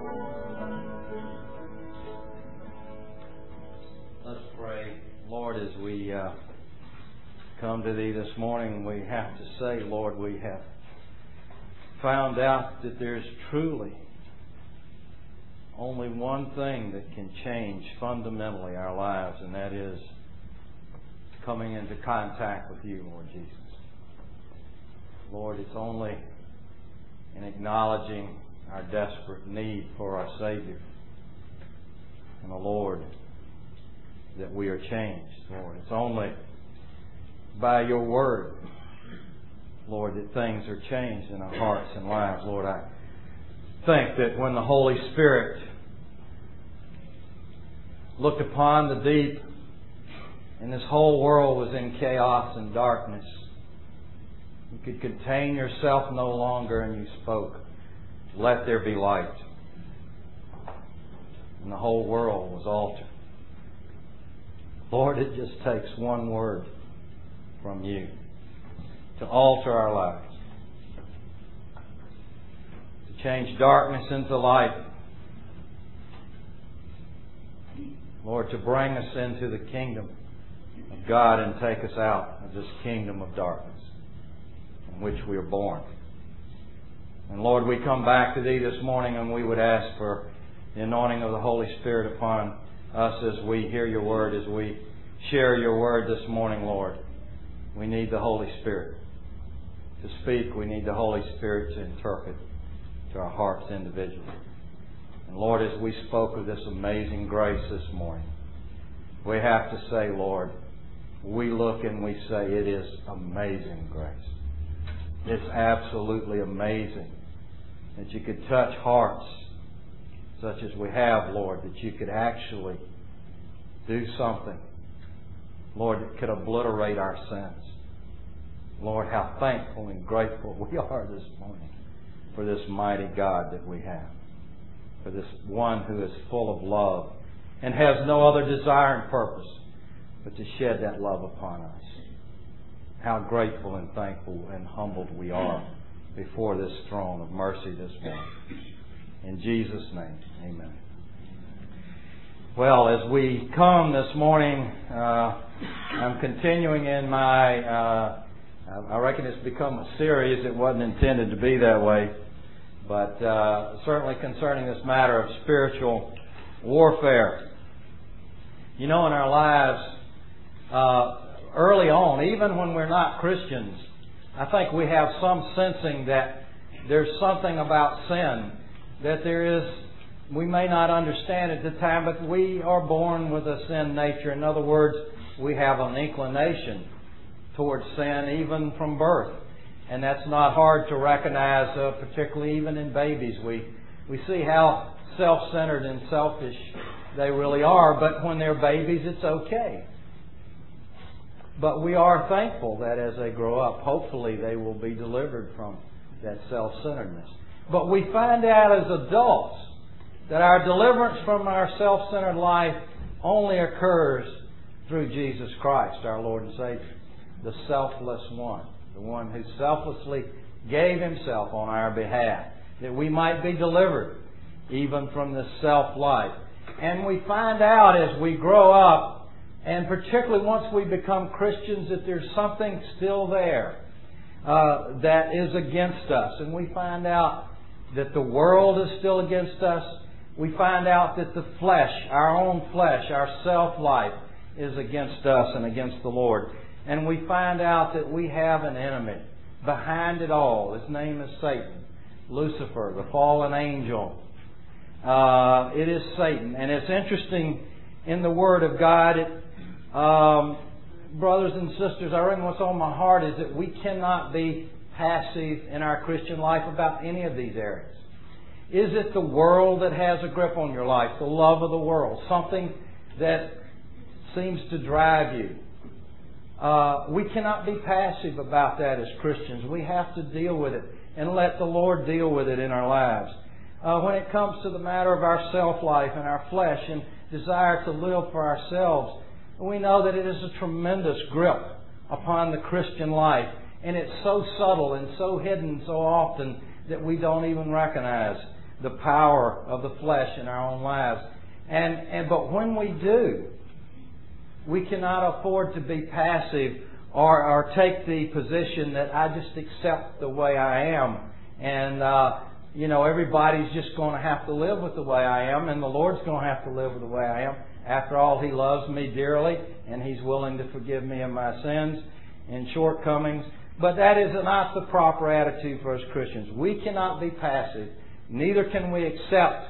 Let's pray. Lord, as we come to Thee this morning, we have to say, Lord, we have found out that there's truly only one thing that can change fundamentally our lives, and that is coming into contact with You, Lord Jesus. Lord, it's only in acknowledging our desperate need for our Savior and the Lord that we are changed, Lord. It's only by Your Word, Lord, that things are changed in our hearts and lives. Lord, I think that when the Holy Spirit looked upon the deep and this whole world was in chaos and darkness, You could contain Yourself no longer, and You spoke, "Let there be light." And the whole world was altered. Lord, it just takes one word from You to alter our lives, to change darkness into light. Lord, to bring us into the kingdom of God and take us out of this kingdom of darkness in which we are born. And Lord, we come back to Thee this morning, and we would ask for the anointing of the Holy Spirit upon us as we hear Your Word, as we share Your Word this morning, Lord. We need the Holy Spirit to speak. We need the Holy Spirit to interpret to our hearts individually. And Lord, as we spoke of this amazing grace this morning, we have to say, Lord, we look and we say, it is amazing grace. It's absolutely amazing that You could touch hearts such as we have, Lord, that You could actually do something, Lord, that could obliterate our sins. Lord, how thankful and grateful we are this morning for this mighty God that we have, for this one who is full of love and has no other desire and purpose but to shed that love upon us. How grateful and thankful and humbled we are before this throne of mercy this morning. In Jesus' name, amen. Well, as we come this morning, I'm continuing in my, I reckon it's become a series. It wasn't intended to be that way, but certainly concerning this matter of spiritual warfare. You know, in our lives, early on, even when we're not Christians, I think we have some sensing that there's something about sin that there is, we may not understand at the time, but we are born with a sin nature. In other words, we have an inclination towards sin even from birth. And that's not hard to recognize, particularly even in babies. We see how self-centered and selfish they really are, but when they're babies, it's okay. But we are thankful that as they grow up, hopefully they will be delivered from that self-centeredness. But we find out as adults that our deliverance from our self-centered life only occurs through Jesus Christ, our Lord and Savior, the selfless one, the one who selflessly gave Himself on our behalf, that we might be delivered even from this self-life. And we find out as we grow up, and particularly once we become Christians, that there's something still there that is against us. And we find out that the world is still against us. We find out that the flesh, our own flesh, our self-life is against us and against the Lord. And we find out that we have an enemy behind it all. His name is Satan, Lucifer, the fallen angel. It is Satan. And it's interesting in the Word of God, brothers and sisters, I reckon what's on my heart is that we cannot be passive in our Christian life about any of these areas. Is it the world that has a grip on your life? The love of the world? Something that seems to drive you? We cannot be passive about that as Christians. We have to deal with it and let the Lord deal with it in our lives. When it comes to the matter of our self-life and our flesh and desire to live for ourselves, we know that it is a tremendous grip upon the Christian life. And it's so subtle and so hidden so often that we don't even recognize the power of the flesh in our own lives. But when we do, we cannot afford to be passive or take the position that I just accept the way I am. And, everybody's just going to have to live with the way I am, and the Lord's going to have to live with the way I am. After all, He loves me dearly, and He's willing to forgive me of my sins and shortcomings. But that is not the proper attitude for us Christians. We cannot be passive. Neither can we accept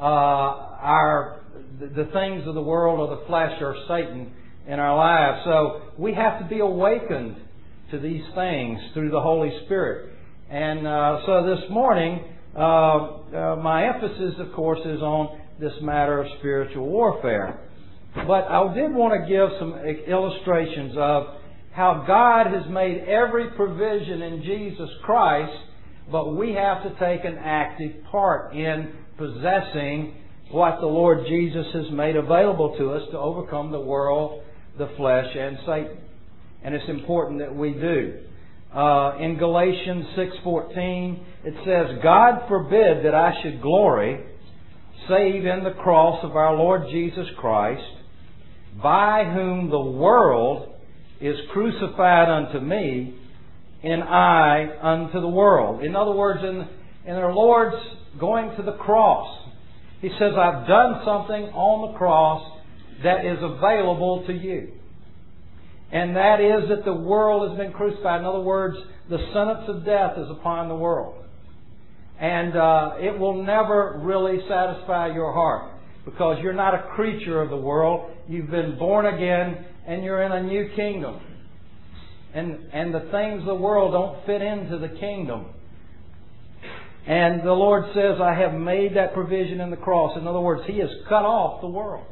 the things of the world or the flesh or Satan in our lives. So we have to be awakened to these things through the Holy Spirit. And so this morning, my emphasis, of course, is on this matter of spiritual warfare. But I did want to give some illustrations of how God has made every provision in Jesus Christ, but we have to take an active part in possessing what the Lord Jesus has made available to us to overcome the world, the flesh, and Satan. And it's important that we do. In Galatians 6:14, it says, God forbid that I should glory, save in the cross of our Lord Jesus Christ, by whom the world is crucified unto me, and I unto the world. In other words, in our Lord's going to the cross, He says, I've done something on the cross that is available to you. And that is that the world has been crucified. In other words, the sentence of death is upon the world. And it will never really satisfy your heart, because you're not a creature of the world. You've been born again, and you're in a new kingdom. And the things of the world don't fit into the kingdom. And the Lord says, I have made that provision in the cross. In other words, He has cut off the world.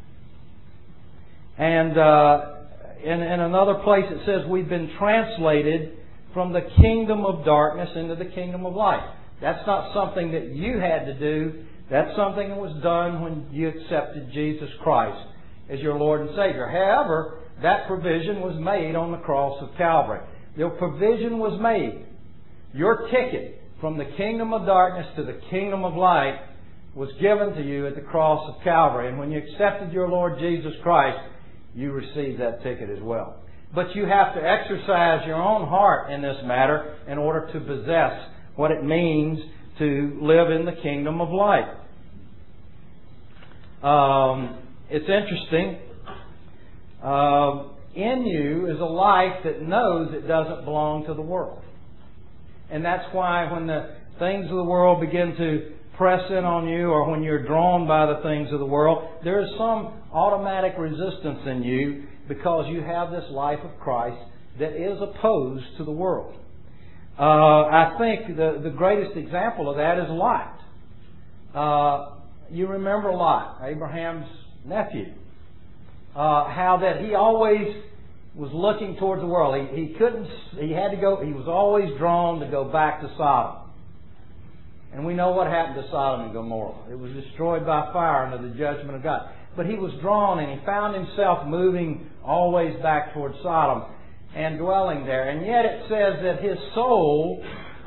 And in another place it says we've been translated from the kingdom of darkness into the kingdom of light. That's not something that you had to do. That's something that was done when you accepted Jesus Christ as your Lord and Savior. However, that provision was made on the cross of Calvary. The provision was made. Your ticket from the kingdom of darkness to the kingdom of light was given to you at the cross of Calvary. And when you accepted your Lord Jesus Christ, you received that ticket as well. But you have to exercise your own heart in this matter in order to possess what it means to live in the kingdom of light. It's interesting. In you is a life that knows it doesn't belong to the world. And that's why when the things of the world begin to press in on you, or when you're drawn by the things of the world, there is some automatic resistance in you, because you have this life of Christ that is opposed to the world. I think the greatest example of that is Lot. You remember Lot, Abraham's nephew. How that he always was looking towards the world. He was always drawn to go back to Sodom. And we know what happened to Sodom and Gomorrah. It was destroyed by fire under the judgment of God. But he was drawn, and he found himself moving always back towards Sodom and dwelling there. And yet it says that his soul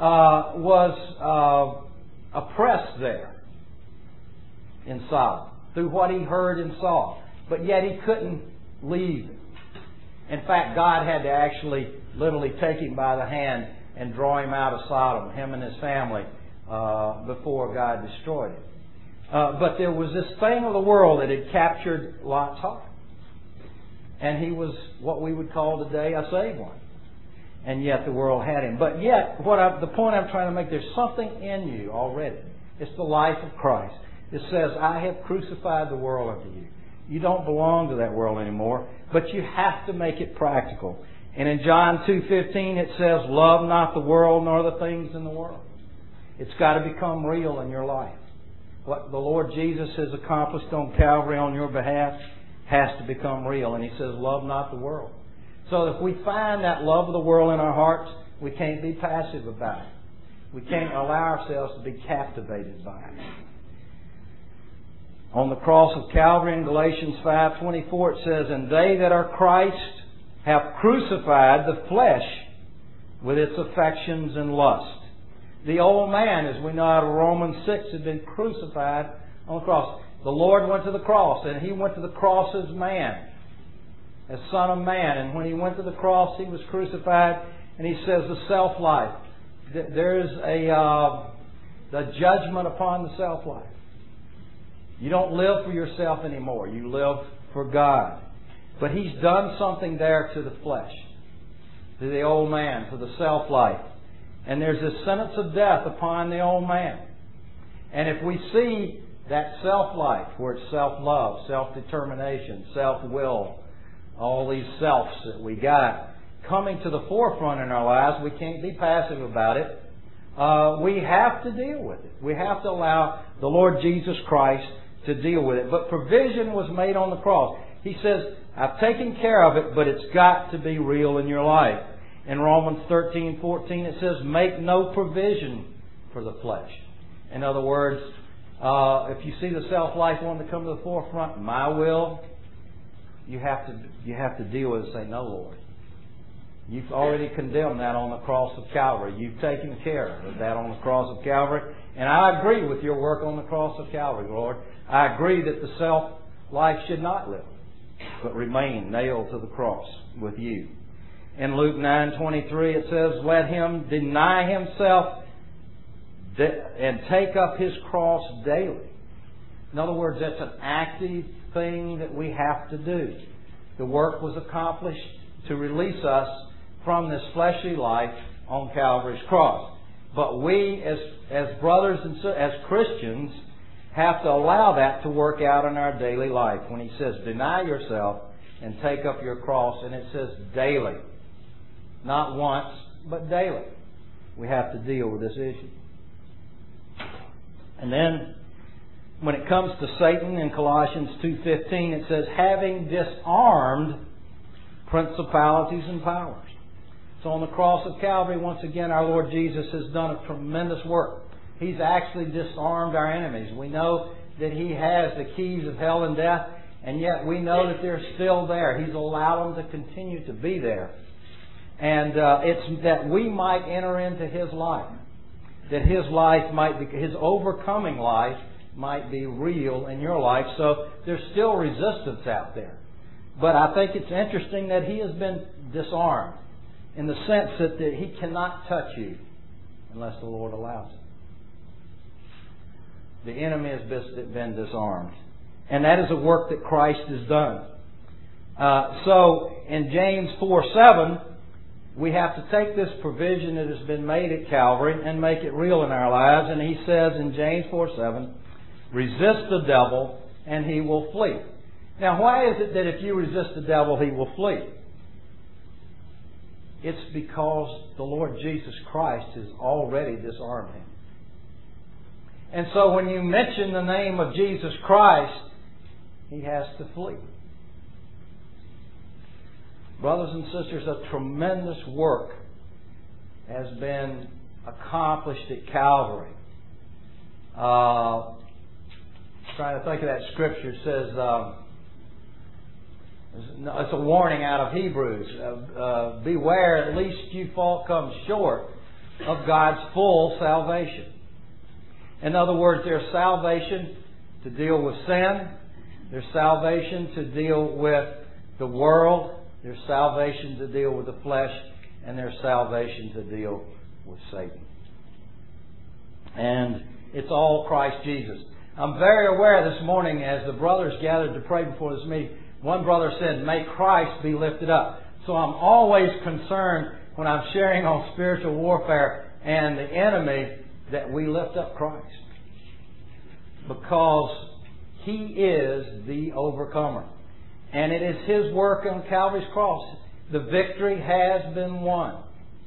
was oppressed there in Sodom through what he heard and saw. But yet he couldn't leave. In fact, God had to actually literally take him by the hand and draw him out of Sodom, him and his family, before God destroyed it. But there was this thing of the world that had captured Lot's heart. And he was what we would call today a saved one. And yet the world had him. But yet, the point I'm trying to make, there's something in you already. It's the life of Christ. It says, I have crucified the world unto you. You don't belong to that world anymore, but you have to make it practical. And in John 2:15 it says, love not the world nor the things in the world. It's got to become real in your life. What the Lord Jesus has accomplished on Calvary on your behalf has to become real. And He says, love not the world. So if we find that love of the world in our hearts, we can't be passive about it. We can't allow ourselves to be captivated by it. On the cross of Calvary in Galatians 5:24 it says, and they that are Christ have crucified the flesh with its affections and lust. The old man, as we know out of Romans 6, had been crucified on the cross. The Lord went to the cross, and He went to the cross as man, as Son of Man. And when He went to the cross, He was crucified, and He says the self-life. There is the judgment upon the self-life. You don't live for yourself anymore. You live for God. But He's done something there to the flesh, to the old man, to the self-life. And there's a sentence of death upon the old man. And if we see that self-life, where it's self-love, self-determination, self-will, all these selves that we got coming to the forefront in our lives, we can't be passive about it. We have to deal with it. We have to allow the Lord Jesus Christ to deal with it. But provision was made on the cross. He says, I've taken care of it, but it's got to be real in your life. In Romans 13:14 it says, make no provision for the flesh. In other words, if you see the self-life wanting to come to the forefront, my will, you have to deal with it and say, no, Lord. You've already condemned that on the cross of Calvary. You've taken care of that on the cross of Calvary. And I agree with your work on the cross of Calvary, Lord. I agree that the self-life should not live, but remain nailed to the cross with you. In Luke 9:23 it says, let him deny himself and take up his cross daily. In other words, that's an active thing that we have to do. The work was accomplished to release us from this fleshly life on Calvary's cross. But we, as brothers and as Christians, have to allow that to work out in our daily life. When He says, deny yourself and take up your cross, and it says daily. Not once, but daily. We have to deal with this issue. And then, when it comes to Satan in Colossians 2:15, it says, having disarmed principalities and powers. So on the cross of Calvary, once again, our Lord Jesus has done a tremendous work. He's actually disarmed our enemies. We know that He has the keys of hell and death, and yet we know that they're still there. He's allowed them to continue to be there. And it's that we might enter into His life. That His life might be, His overcoming life might be real in your life. So there's still resistance out there. But I think it's interesting that He has been disarmed, in the sense that He cannot touch you unless the Lord allows it. The enemy has been disarmed. And that is a work that Christ has done. So in James 4:7, we have to take this provision that has been made at Calvary and make it real in our lives. And he says in James 4:7, resist the devil and he will flee. Now, why is it that if you resist the devil, he will flee? It's because the Lord Jesus Christ has already disarmed him. And so when you mention the name of Jesus Christ, he has to flee. Brothers and sisters, a tremendous work has been accomplished at Calvary. Trying to think of that scripture. It says, it's a warning out of Hebrews. Beware, lest you come short of God's full salvation. In other words, there's salvation to deal with sin. There's salvation to deal with the world. There's salvation to deal with the flesh. And there's salvation to deal with Satan. And it's all Christ Jesus. I'm very aware this morning, as the brothers gathered to pray before this meeting, one brother said, may Christ be lifted up. So I'm always concerned when I'm sharing on spiritual warfare and the enemy that we lift up Christ. Because He is the overcomer. And it is His work on Calvary's cross. The victory has been won.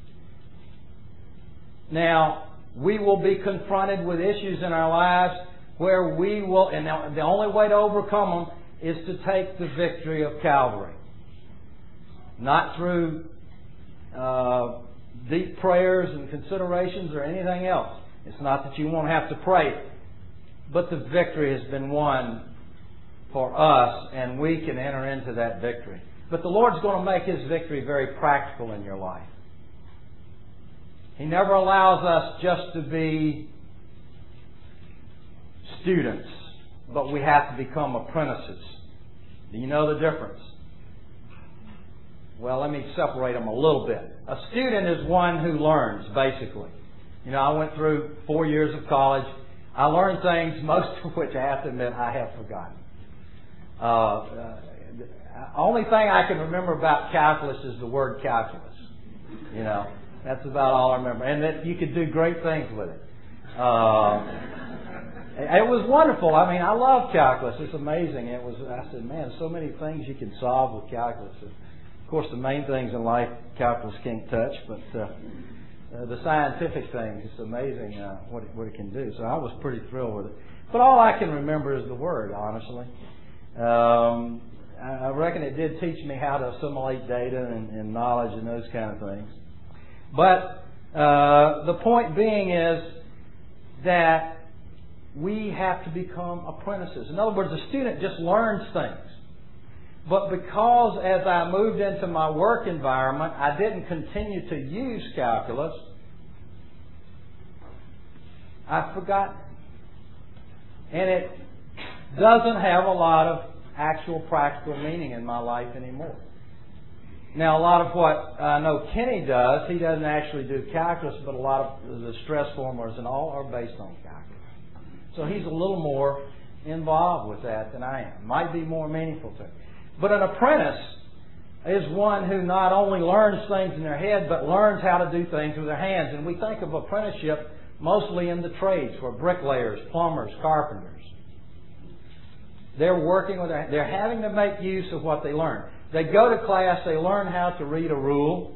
Now, we will be confronted with issues in our lives where we will, and the only way to overcome them is to take the victory of Calvary. Not through deep prayers and considerations or anything else. It's not that you won't have to pray, but the victory has been won for us, and we can enter into that victory. But the Lord's going to make His victory very practical in your life. He never allows us just to be students, but we have to become apprentices. Do you know the difference? Well, let me separate them a little bit. A student is one who learns, basically. I went through 4 years of college. I learned things, most of which I have to admit I have forgotten. Only thing I can remember about calculus is the word calculus. That's about all I remember. And that you could do great things with it. It was wonderful. I love calculus. It's amazing. I said, man, so many things you can solve with calculus. Of course, the main things in life, calculus can't touch, but the scientific things, it's amazing what it can do. So I was pretty thrilled with it. But all I can remember is the word, honestly. I reckon it did teach me how to assimilate data and knowledge and those kind of things. But the point being is that we have to become apprentices. In other words, a student just learns things. But because as I moved into my work environment, I didn't continue to use calculus, I've forgotten. And it doesn't have a lot of actual practical meaning in my life anymore. Now, a lot of what I know Kenny does, he doesn't actually do calculus, but a lot of the stress formulas and all are based on calculus. So he's a little more involved with that than I am. Might be more meaningful to him. But an apprentice is one who not only learns things in their head, but learns how to do things with their hands. And we think of apprenticeship mostly in the trades, for bricklayers, plumbers, carpenters. They're working with they're having to make use of what they learn. They go to class, they learn how to read a rule,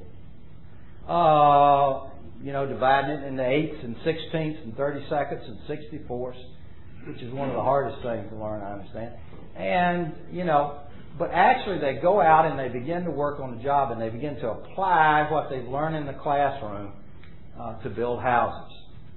dividing it into 8ths and 16ths and 32nds and 64ths, which is one of the hardest things to learn, I understand. And, but actually they go out and they begin to work on the job and they begin to apply what they've learned in the classroom to build houses.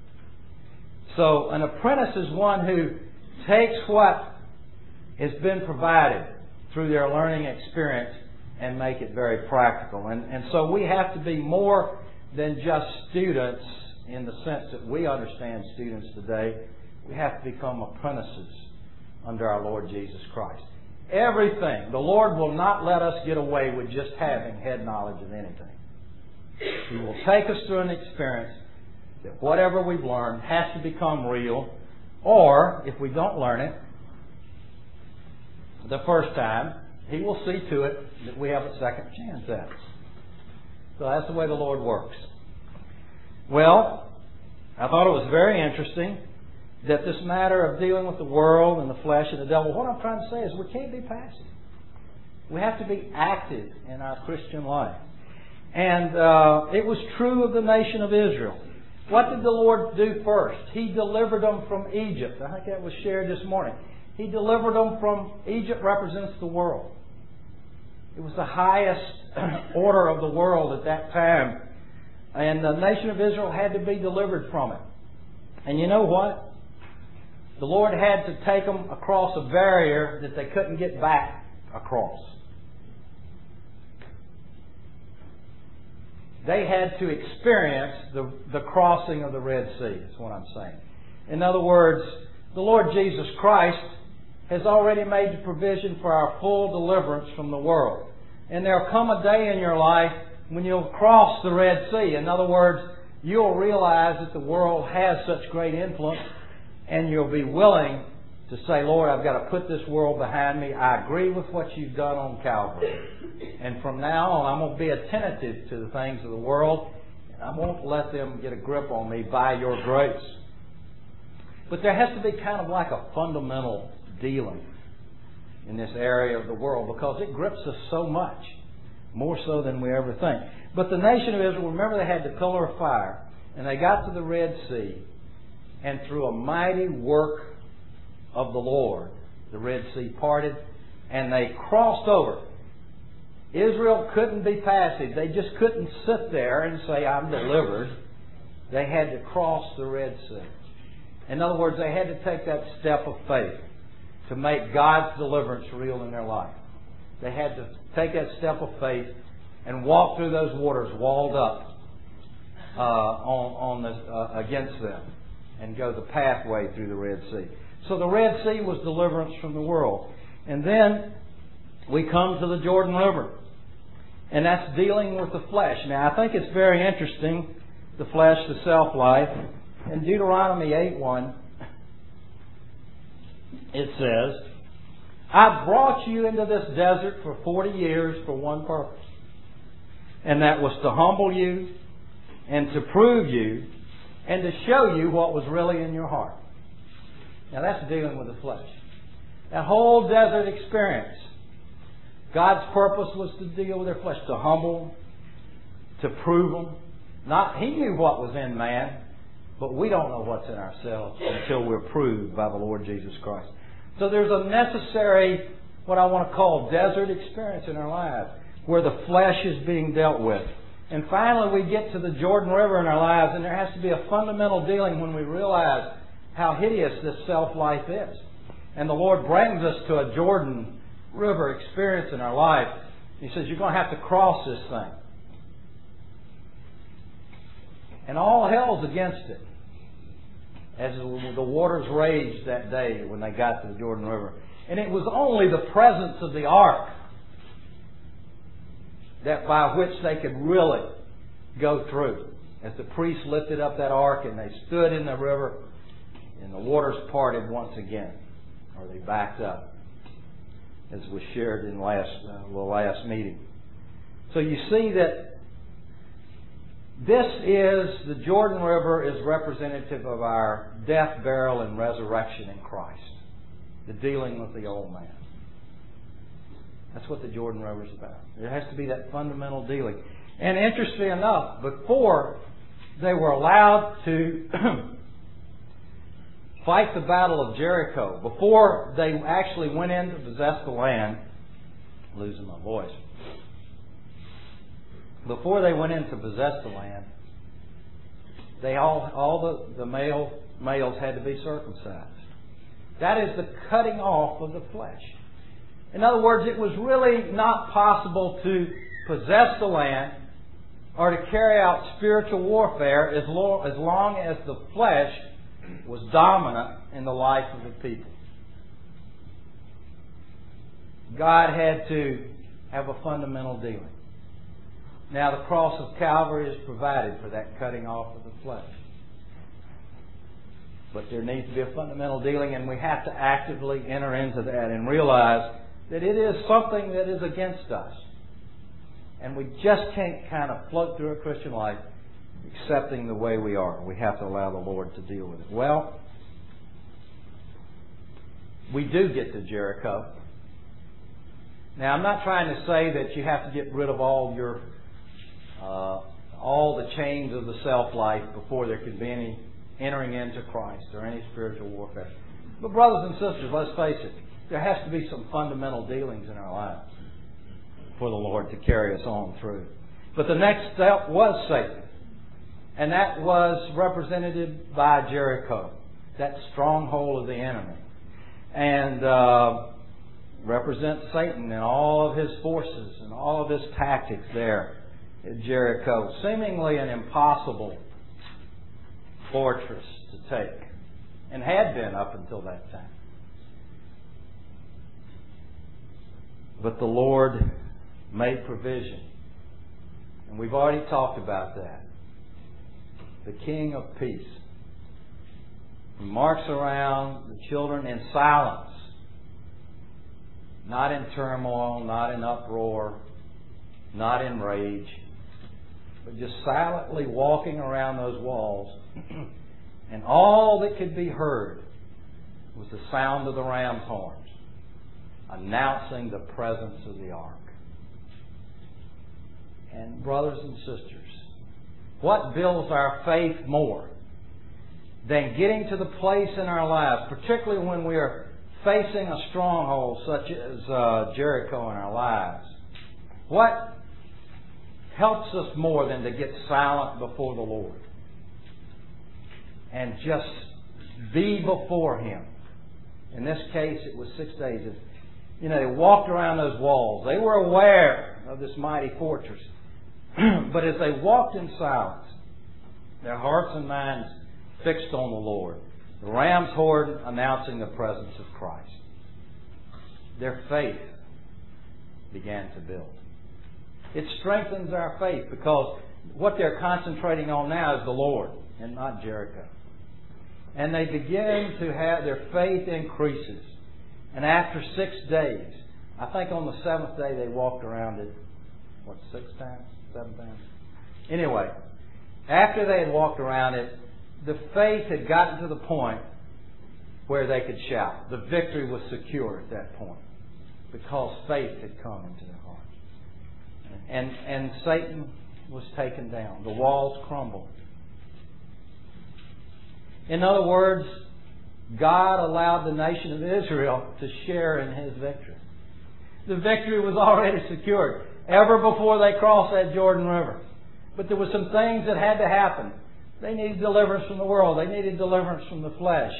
So an apprentice is one who takes what has been provided through their learning experience and make it very practical. And so we have to be more than just students in the sense that we understand students today. We have to become apprentices under our Lord Jesus Christ. Everything. The Lord will not let us get away with just having head knowledge of anything. He will take us through an experience that whatever we've learned has to become real, or if we don't learn it the first time, He will see to it that we have a second chance at it. So that's the way the Lord works. Well, I thought it was very interesting that this matter of dealing with the world and the flesh and the devil, what I'm trying to say is we can't be passive. We have to be active in our Christian life. And it was true of the nation of Israel. What did the Lord do first? He delivered them from Egypt. I think that was shared this morning. He delivered them from Egypt. Represents the world. It was the highest order of the world at that time. And the nation of Israel had to be delivered from it. And you know what? The Lord had to take them across a barrier that they couldn't get back across. They had to experience the crossing of the Red Sea, is what I'm saying. In other words, the Lord Jesus Christ has already made the provision for our full deliverance from the world. And there will come a day in your life when you'll cross the Red Sea. In other words, you'll realize that the world has such great influence, and you'll be willing to say, Lord, I've got to put this world behind me. I agree with what you've done on Calvary. And from now on, I'm going to be attentive to the things of the world, and I won't let them get a grip on me by your grace. But there has to be kind of like a fundamental dealing in this area of the world, because it grips us so much, more so than we ever think. But the nation of Israel, remember, they had the pillar of fire, and they got to the Red Sea, and through a mighty work of the Lord, the Red Sea parted, and they crossed over. Israel couldn't be passive. They just couldn't sit there and say, I'm delivered. They had to cross the Red Sea. In other words, they had to take that step of faith to make God's deliverance real in their life. They had to take that step of faith and walk through those waters walled up against them and go the pathway through the Red Sea. So the Red Sea was deliverance from the world. And then we come to the Jordan River. And that's dealing with the flesh. Now, I think it's very interesting, the flesh, the self-life. In Deuteronomy 8:1, it says, I brought you into this desert for 40 years for one purpose. And that was to humble you and to prove you and to show you what was really in your heart. Now that's dealing with the flesh. That whole desert experience, God's purpose was to deal with their flesh, to humble, to prove them. He knew what was in man, but we don't know what's in ourselves until we're proved by the Lord Jesus Christ. So there's a necessary, what I want to call, desert experience in our lives, where the flesh is being dealt with. And finally we get to the Jordan River in our lives, and there has to be a fundamental dealing when we realize how hideous this self-life is. And the Lord brings us to a Jordan River experience in our life. He says, you're going to have to cross this thing. And all hell's against it. As the waters raged that day when they got to the Jordan River. And it was only the presence of the ark that by which they could really go through. As the priests lifted up that ark and they stood in the river, and the waters parted once again, or they backed up, as was shared in the last meeting. So you see that the Jordan River is representative of our death, burial, and resurrection in Christ. The dealing with the old man. That's what the Jordan River is about. There has to be that fundamental dealing. And interestingly enough, before they were allowed to fight the battle of Jericho, before they actually went in to possess the land, I'm losing my voice. Before they went in to possess the land, all the males had to be circumcised. That is the cutting off of the flesh. In other words, it was really not possible to possess the land or to carry out spiritual warfare as long as the flesh was dominant in the life of the people. God had to have a fundamental dealing. Now, the cross of Calvary is provided for that cutting off of the flesh. But there needs to be a fundamental dealing, and we have to actively enter into that and realize that it is something that is against us. And we just can't kind of float through a Christian life accepting the way we are. We have to allow the Lord to deal with it. Well, we do get to Jericho. Now, I'm not trying to say that you have to get rid of all the chains of the self-life before there could be any entering into Christ or any spiritual warfare. But brothers and sisters, let's face it, there has to be some fundamental dealings in our lives for the Lord to carry us on through. But the next step was Satan. And that was represented by Jericho, that stronghold of the enemy. And represents Satan and all of his forces and all of his tactics there at Jericho. Seemingly an impossible fortress to take, and had been up until that time. But the Lord made provision. And we've already talked about that. The King of Peace. He marches around the children in silence. Not in turmoil, not in uproar, not in rage, but just silently walking around those walls. And all that could be heard was the sound of the ram's horns, announcing the presence of the ark. And brothers and sisters, what builds our faith more than getting to the place in our lives, particularly when we are facing a stronghold such as Jericho in our lives? What helps us more than to get silent before the Lord and just be before Him? In this case, it was 6 days. They walked around those walls. They were aware of this mighty fortress. But as they walked in silence, Their hearts and minds fixed on the Lord. The ram's horn announcing the presence of Christ. Their faith began to build. It strengthens our faith because what they're concentrating on now is the Lord and not Jericho. And they begin to have their faith increases. And after 6 days, I think on the 7th day they walked around it, 6 times? 7 times? Anyway, after they had walked around it, the faith had gotten to the point where they could shout. The victory was secure at that point because faith had come into their hearts. And Satan was taken down. The walls crumbled. In other words, God allowed the nation of Israel to share in His victory. The victory was already secured ever before they crossed that Jordan River. But there were some things that had to happen. They needed deliverance from the world. They needed deliverance from the flesh.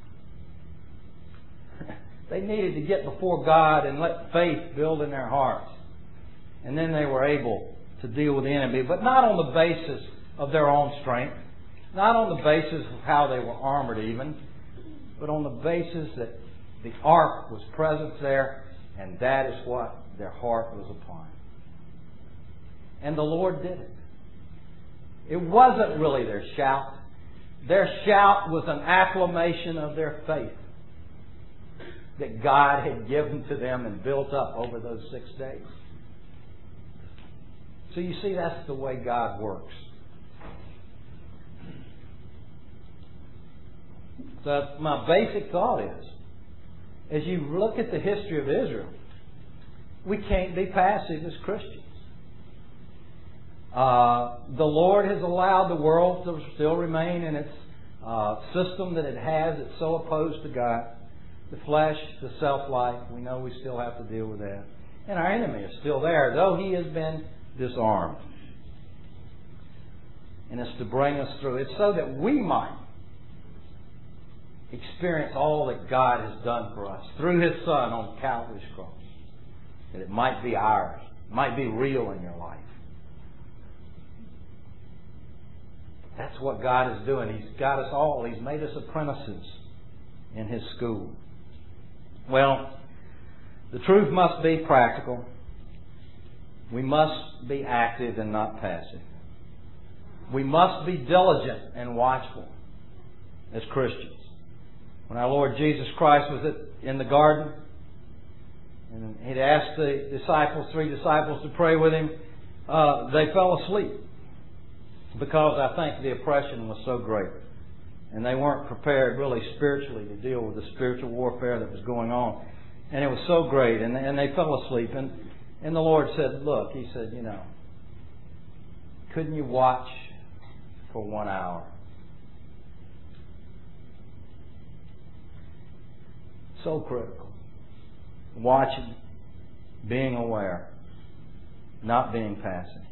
They needed to get before God and let faith build in their hearts. And then they were able to deal with the enemy. But not on the basis of their own strength. Not on the basis of how they were armored even. But on the basis that the ark was present there. And that is what their heart was upon. And the Lord did it. It wasn't really their shout. Their shout was an acclamation of their faith that God had given to them and built up over those 6 days. So you see, that's the way God works. So my basic thought is, as you look at the history of Israel, we can't be passive as Christians. The Lord has allowed the world to still remain in its system that it has. It's so opposed to God. The flesh, the self-life, we know we still have to deal with that. And our enemy is still there, though he has been disarmed. And it's to bring us through. It's so that we might experience all that God has done for us through His Son on Calvary's cross. That it might be ours. It might be real in your life. That's what God is doing. He's got us all. He's made us apprentices in His school. Well, the truth must be practical. We must be active and not passive. We must be diligent and watchful as Christians. When our Lord Jesus Christ was in the garden, and He'd asked the disciples, 3 disciples, to pray with Him, they fell asleep because I think the oppression was so great. And they weren't prepared really spiritually to deal with the spiritual warfare that was going on. And it was so great. And they fell asleep. And the Lord said, look, He said, couldn't you watch for 1 hour? So critical. Watching, being aware, not being passive.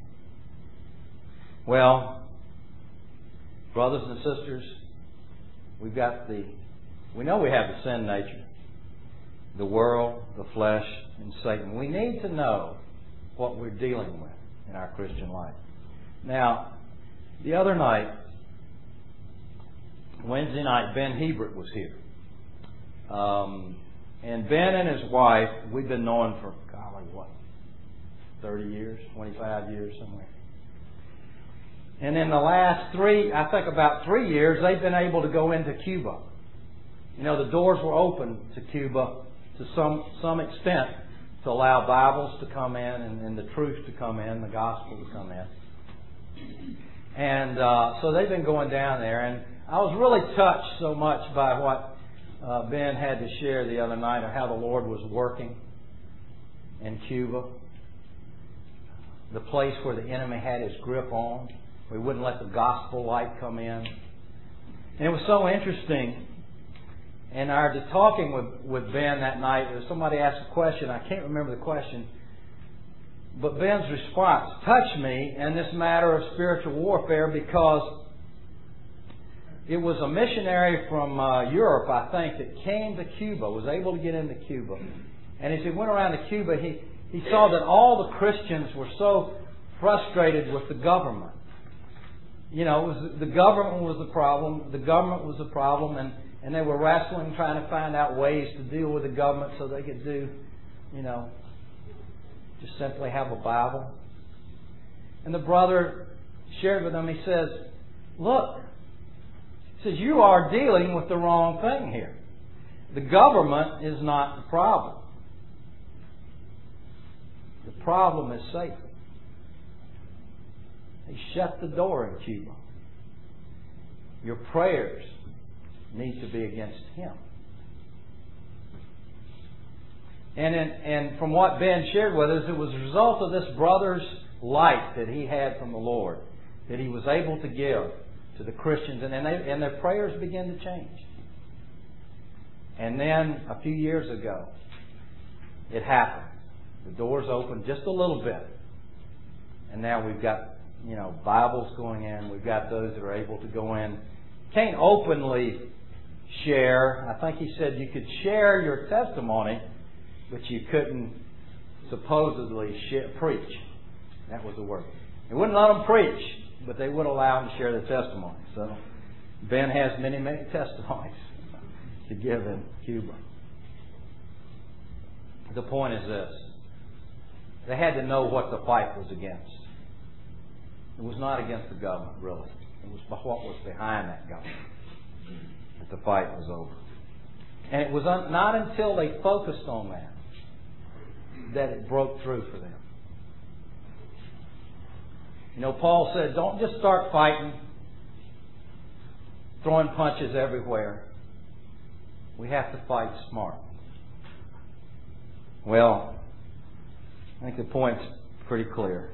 Well, brothers and sisters, we know we have the sin nature, the world, the flesh, and Satan. We need to know what we're dealing with in our Christian life. Now, the other night, Wednesday night, Ben Hebert was here. And Ben and his wife, we've been knowing for, 30 years, 25 years, somewhere. And in the last about 3 years, they've been able to go into Cuba. The doors were open to Cuba to some extent to allow Bibles to come in and the truth to come in, the gospel to come in. And so they've been going down there. And I was really touched so much by what Ben had to share the other night of how the Lord was working in Cuba. The place where the enemy had his grip on. We wouldn't let the gospel light come in. And it was so interesting. And after talking with Ben that night, somebody asked a question. I can't remember the question. But Ben's response touched me in this matter of spiritual warfare because it was a missionary from Europe, I think, that came to Cuba, was able to get into Cuba. And as he went around to Cuba, he saw that all the Christians were so frustrated with the government. the government was the problem. The government was the problem, and they were wrestling, trying to find out ways to deal with the government so they could do, just simply have a Bible. And the brother shared with them, he says, look, he says, you are dealing with the wrong thing here. The government is not the problem. The problem is Satan. He shut the door in Cuba. Your prayers need to be against him. And from what Ben shared with us, it was a result of this brother's light that he had from the Lord that he was able to give to the Christians, and their prayers began to change. And then a few years ago, it happened. The doors opened just a little bit, and now we've got Bibles going in. We've got those that are able to go in. Can't openly share. I think he said you could share your testimony, but you couldn't supposedly preach. That was the word. They wouldn't let them preach, but they would allow them to share their testimony. So Ben has many, many testimonies to give in Cuba. The point is this. They had to know what the fight was against. It was not against the government, really. It was what was behind that government that the fight was over. And it was not until they focused on that it broke through for them. Paul said, don't just start fighting, throwing punches everywhere. We have to fight smart. Well, I think the point's pretty clear.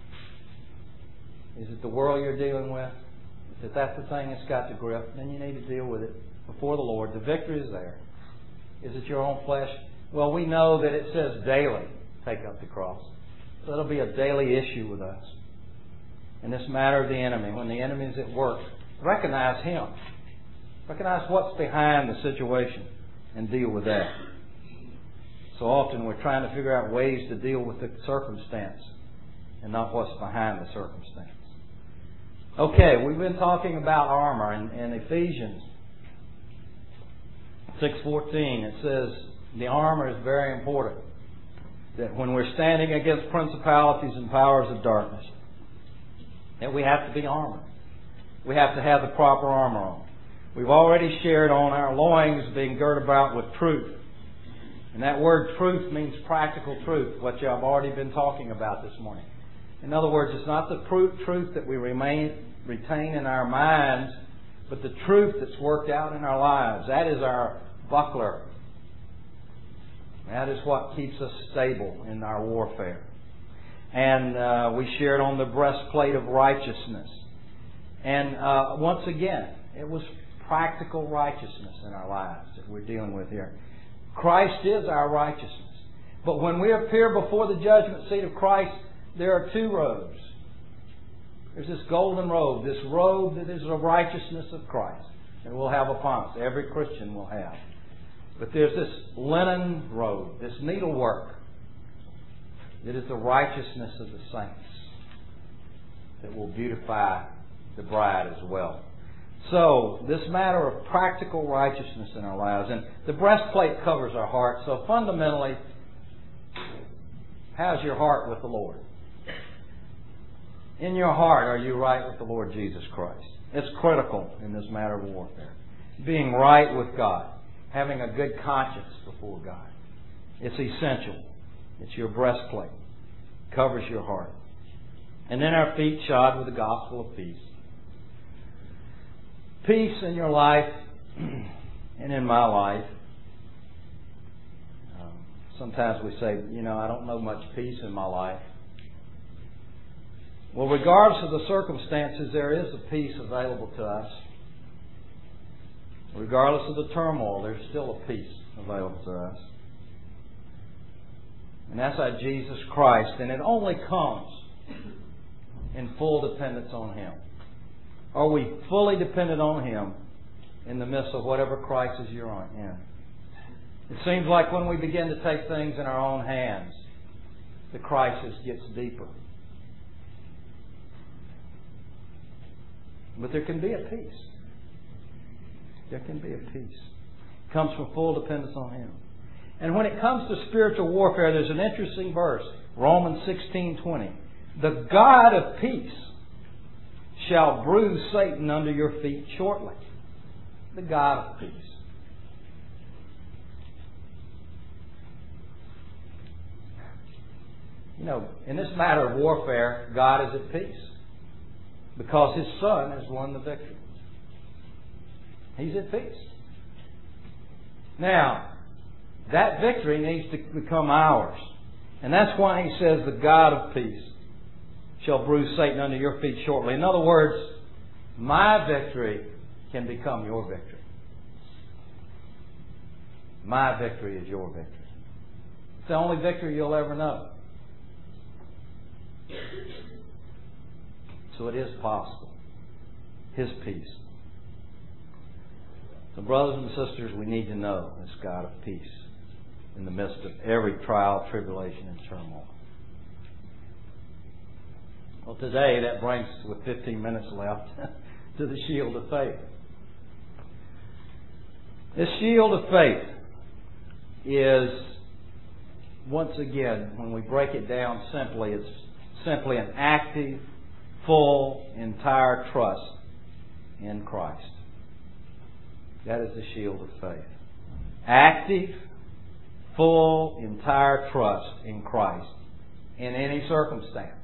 Is it the world you're dealing with? If that's the thing that's got the grip, then you need to deal with it before the Lord. The victory is there. Is it your own flesh? Well, we know that it says daily, take up the cross. So it'll be a daily issue with us. In this matter of the enemy, when the enemy is at work, recognize him. Recognize what's behind the situation and deal with that. So often we're trying to figure out ways to deal with the circumstance and not what's behind the circumstance. Okay, we've been talking about armor in Ephesians 6:14. It says the armor is very important. That when we're standing against principalities and powers of darkness, that we have to be armored. We have to have the proper armor on. We've already shared on our loins being girt about with truth. And that word truth means practical truth, what I've already been talking about this morning. In other words, it's not the truth that we retain in our minds, but the truth that's worked out in our lives. That is our buckler. That is what keeps us stable in our warfare. And we shared on the breastplate of righteousness. And once again, it was practical righteousness in our lives that we're dealing with here. Christ is our righteousness. But when we appear before the judgment seat of Christ, there are two robes. There's this golden robe, this robe that is the righteousness of Christ that we'll have upon us. Every Christian will have. But there's this linen robe, this needlework, that is the righteousness of the saints that will beautify the bride as well. So, this matter of practical righteousness in our lives, and the breastplate covers our heart. So fundamentally, how's your heart with the Lord? In your heart, are you right with the Lord Jesus Christ? It's critical in this matter of warfare. Being right with God. Having a good conscience before God. It's essential. It's your breastplate. Covers your heart. And then our feet shod with the gospel of peace. Peace in your life and in my life. Sometimes we say, I don't know much peace in my life. Well, regardless of the circumstances, there is a peace available to us. Regardless of the turmoil, there's still a peace available to us. And that's our Jesus Christ. And it only comes in full dependence on Him. Are we fully dependent on Him in the midst of whatever crisis you're in? It seems like when we begin to take things in our own hands, the crisis gets deeper. But there can be a peace. There can be a peace. It comes from full dependence on Him. And when it comes to spiritual warfare, there's an interesting verse, Romans 16:20. The God of peace shall bruise Satan under your feet shortly. The God of peace. You know, in this matter of warfare, God is at peace because His Son has won the victory. He's at peace. Now, that victory needs to become ours. And that's why He says, the God of peace shall bruise Satan under your feet shortly. In other words, my victory can become your victory. My victory is your victory. It's the only victory you'll ever know. So it is possible. His peace. So brothers and sisters, we need to know this God of peace in the midst of every trial, tribulation, and turmoil. Well, today that brings us, with 15 minutes left, to the shield of faith. This shield of faith is, once again, when we break it down simply, it's simply an active, full, entire trust in Christ. That is the shield of faith. Active, full, entire trust in Christ in any circumstance.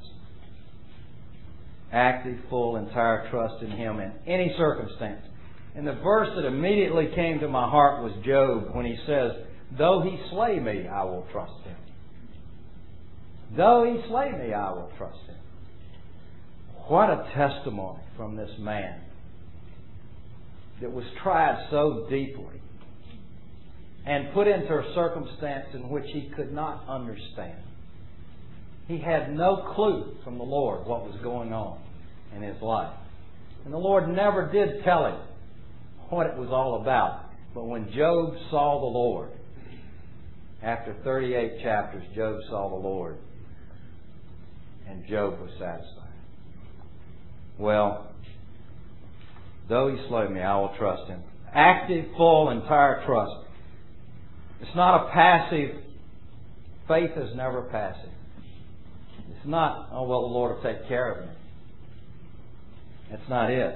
Active, full, entire trust in Him in any circumstance. And the verse that immediately came to my heart was Job, when he says, though He slay me, I will trust Him. Though He slay me, I will trust Him. What a testimony from this man that was tried so deeply and put into a circumstance in which he could not understand. He had no clue from the Lord what was going on in his life. And the Lord never did tell him what it was all about. But when Job saw the Lord, after 38 chapters, Job saw the Lord, and Job was satisfied. Well, though He slay me, I will trust Him. Active, full, entire trust. It's not a passive. Faith is never passive. It's not, oh, well, the Lord will take care of me. That's not it.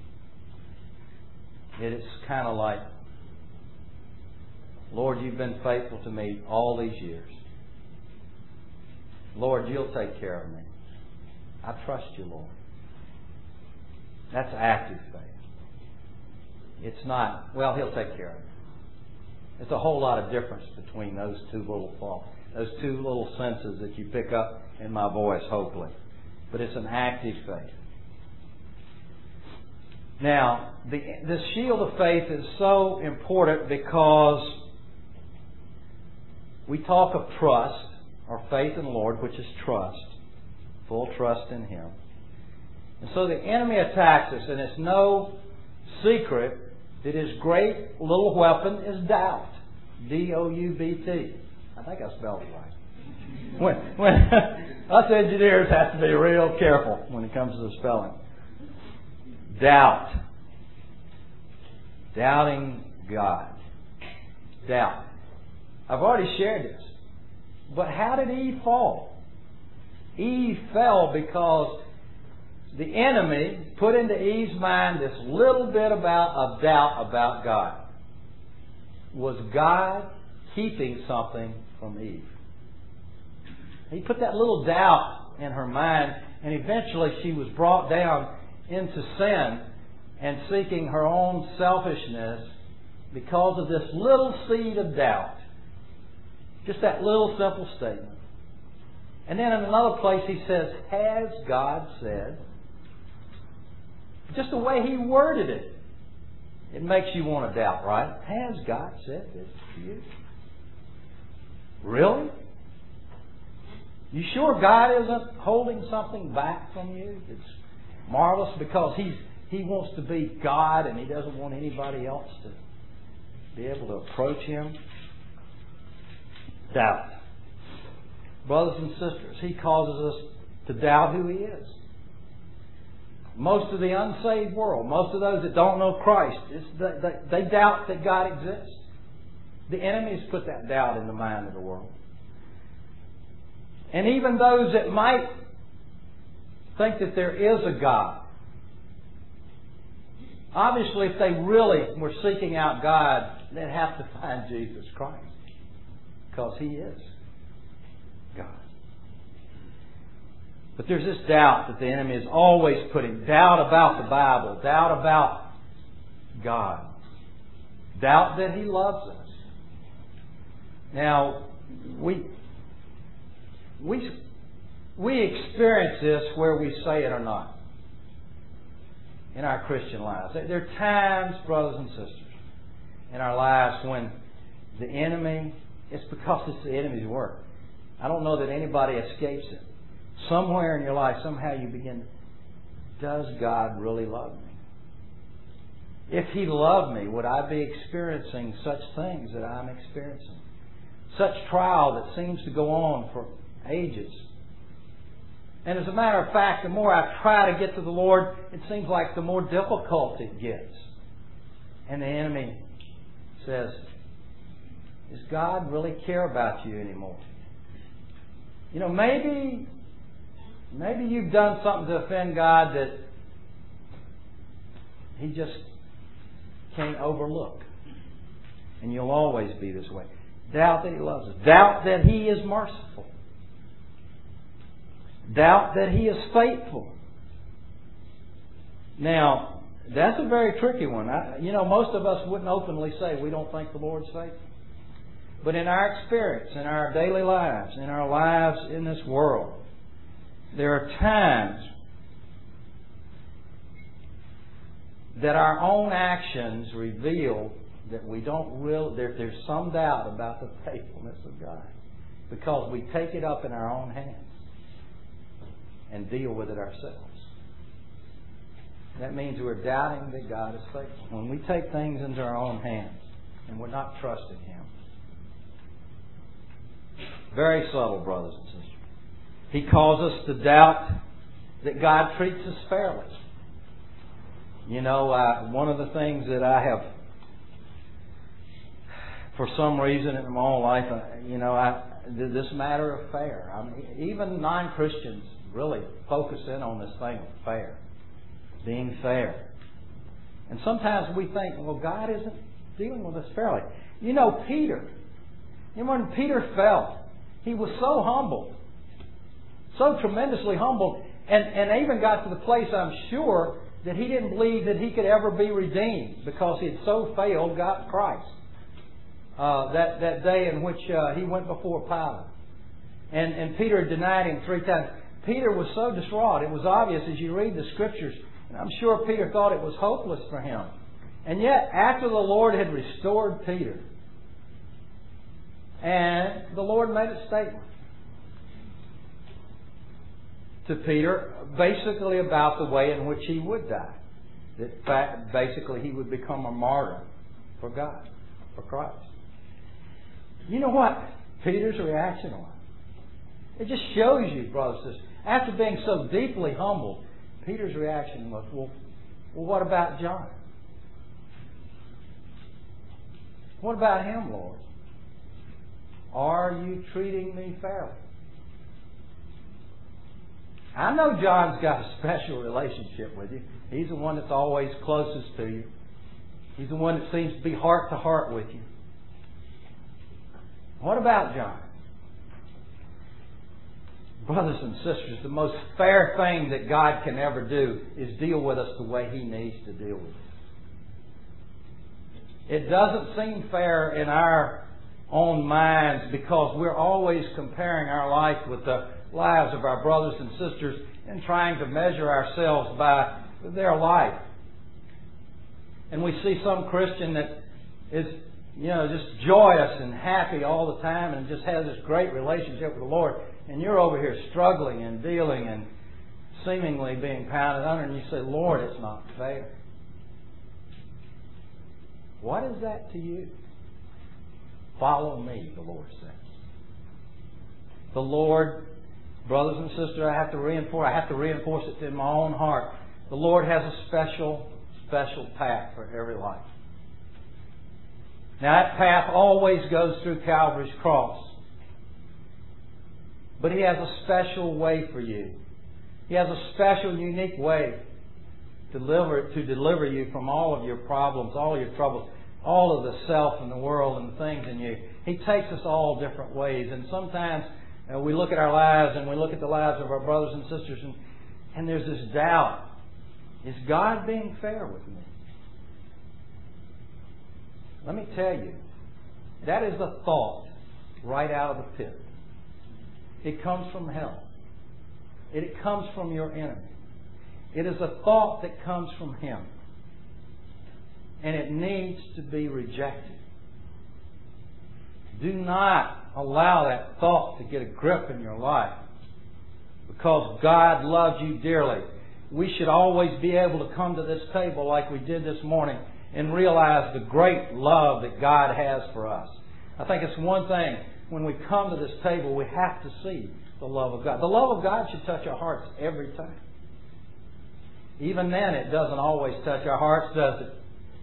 It is kind of like, Lord, You've been faithful to me all these years. Lord, You'll take care of me. I trust You, Lord. That's active faith. It's not, well, He'll take care of me. There's a whole lot of difference between those two little senses that you pick up in my voice, hopefully. But it's an active faith. Now, this shield of faith is so important because we talk of trust, or faith in the Lord, which is trust, full trust in Him. And so the enemy attacks us, and it's no secret that his great little weapon is doubt. D-O-U-B-T. I think I spelled it right. When us engineers have to be real careful when it comes to the spelling. Doubt. Doubting God. Doubt. I've already shared this. But how did Eve fall? Eve fell because the enemy put into Eve's mind this little bit of doubt about God. Was God keeping something from Eve? He put that little doubt in her mind, and eventually she was brought down into sin and seeking her own selfishness because of this little seed of doubt. Just that little simple statement. And then in another place he says, has God said? Just the way he worded it, it makes you want to doubt, right? Has God said this to you? Really? You sure God isn't holding something back from you? It's marvelous because He wants to be God and He doesn't want anybody else to be able to approach Him. Doubt. Brothers and sisters, He causes us to doubt who He is. most of the unsaved world, most of those that don't know Christ, they doubt that God exists. The enemies put that doubt in the mind of the world. And even those that might think that there is a God, obviously if they really were seeking out God, they'd have to find Jesus Christ, because He is God. But there's this doubt that the enemy is always putting. Doubt about the Bible. Doubt about God. Doubt that He loves us. Now, we experience this where we say it or not in our Christian lives. There are times, brothers and sisters, in our lives when the enemy, it's because it's the enemy's work. I don't know that anybody escapes it. Somewhere in your life, somehow you begin, does God really love me? If He loved me, would I be experiencing such things that I'm experiencing? Such trial that seems to go on for ages. And as a matter of fact, the more I try to get to the Lord, it seems like the more difficult it gets. And the enemy says, does God really care about you anymore? You know, maybe you've done something to offend God that He just can't overlook. And you'll always be this way. Doubt that He loves us. Doubt that He is merciful. Doubt that He is faithful. Now, that's a very tricky one. Most of us wouldn't openly say we don't think the Lord's faithful. But in our experience, in our daily lives, in our lives in this world, there are times that our own actions reveal that we don't really, there's some doubt about the faithfulness of God, because we take it up in our own hands and deal with it ourselves. That means we're doubting that God is faithful. When we take things into our own hands and we're not trusting Him. Very subtle, brothers and sisters. He calls us to doubt that God treats us fairly. One of the things that I have, for some reason in my own life, this matter of fair. Even non-Christians really focus in on this thing of fair. Being fair. And sometimes we think, well, God isn't dealing with us fairly. Peter. When Peter fell, he was so humbled. So tremendously humbled. And even got to the place, I'm sure, that he didn't believe that he could ever be redeemed, because he had so failed God Christ. That day in which he went before Pilate. And Peter denied Him 3 times. Peter was so distraught. It was obvious as you read the Scriptures. And I'm sure Peter thought it was hopeless for him. And yet, after the Lord had restored Peter, and the Lord made a statement to Peter, basically about the way in which he would die. That basically he would become a martyr for God, for Christ. You know what Peter's reaction was? It just shows you, brothers and sisters, after being so deeply humbled, Peter's reaction was, well, what about John? What about him, Lord? Are you treating me fairly? I know John's got a special relationship with you. He's the one that's always closest to you. He's the one that seems to be heart to heart with you. What about John? Brothers and sisters, the most fair thing that God can ever do is deal with us the way He needs to deal with us. It doesn't seem fair in our own minds, because we're always comparing our life with the lives of our brothers and sisters and trying to measure ourselves by their life. And we see some Christian that is, just joyous and happy all the time and just has this great relationship with the Lord. And you're over here struggling and dealing and seemingly being pounded under, and you say, Lord, it's not fair. What is that to you? Follow me, the Lord says. The Lord, brothers and sisters, I have to reinforce it in my own heart. The Lord has a special path for every life. Now that path always goes through Calvary's cross. But He has a special way for you. He has a special, unique way to deliver you from all of your problems, all your troubles, all of the self and the world and the things in you. He takes us all different ways. And sometimes we look at our lives and we look at the lives of our brothers and sisters and there's this doubt. Is God being fair with me? Let me tell you, that is a thought right out of the pit. It comes from hell. It comes from your enemy. It is a thought that comes from him. And it needs to be rejected. Do not allow that thought to get a grip in your life, because God loves you dearly. We should always be able to come to this table like we did this morning and realize the great love that God has for us. I think it's one thing, when we come to this table, we have to see the love of God. The love of God should touch our hearts every time. Even then, it doesn't always touch our hearts, does it?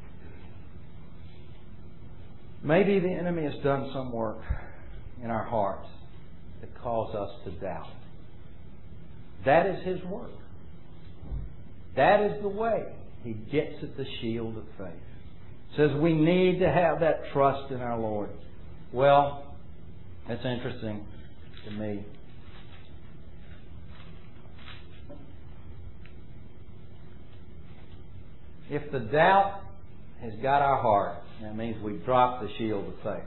Maybe the enemy has done some work in our hearts that cause us to doubt. That is his work. That is the way he gets at the shield of faith. It says we need to have that trust in our Lord. Well, that's interesting to me. If the doubt has got our heart, that means we've dropped the shield of faith.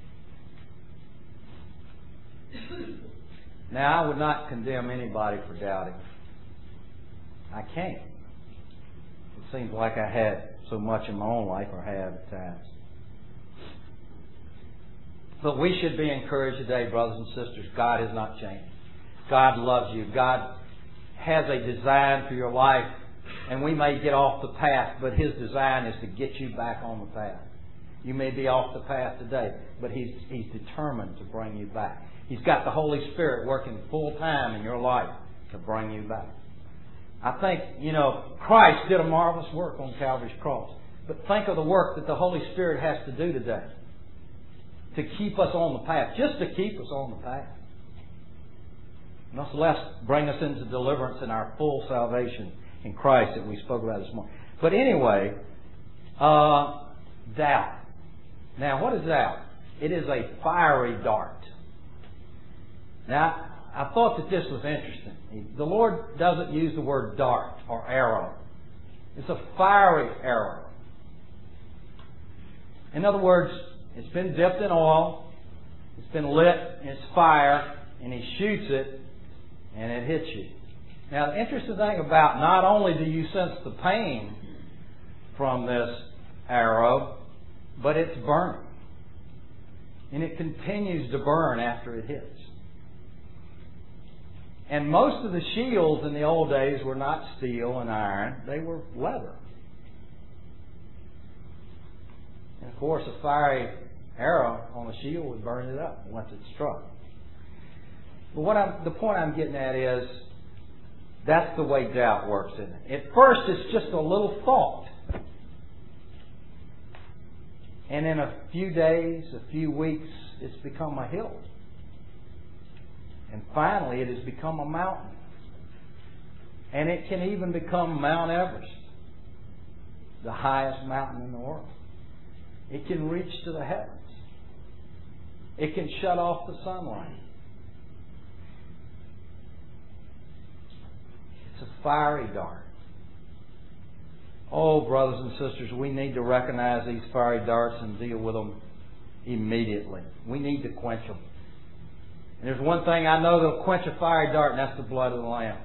Now, I would not condemn anybody for doubting. I can't. It seems like I had so much in my own life, or have at times. But we should be encouraged today, brothers and sisters. God has not changed. God loves you. God has a design for your life. And we may get off the path, but His design is to get you back on the path. You may be off the path today, but He's determined to bring you back. He's got the Holy Spirit working full time in your life to bring you back. I think, Christ did a marvelous work on Calvary's cross. But think of the work that the Holy Spirit has to do today to keep us on the path, just to keep us on the path. Much less bring us into deliverance and our full salvation in Christ that we spoke about this morning. But anyway, doubt. Now, what is doubt? It is a fiery dart. Now, I thought that this was interesting. The Lord doesn't use the word dart or arrow. It's a fiery arrow. In other words, it's been dipped in oil, it's been lit, and it's fire, and He shoots it, and it hits you. Now, the interesting thing about, not only do you sense the pain from this arrow, but it's burning. And it continues to burn after it hits. And most of the shields in the old days were not steel and iron. They were leather. And of course, a fiery arrow on a shield would burn it up once it struck. But the point I'm getting at is, that's the way doubt works, isn't it? At first, it's just a little thought. And in a few days, a few weeks, it's become a hill. And finally, it has become a mountain. And it can even become Mount Everest, the highest mountain in the world. It can reach to the heavens. It can shut off the sunlight. It's a fiery dart. Oh, brothers and sisters, we need to recognize these fiery darts and deal with them immediately. We need to quench them. And there's one thing I know that'll quench a fiery dart, and that's the blood of the Lamb.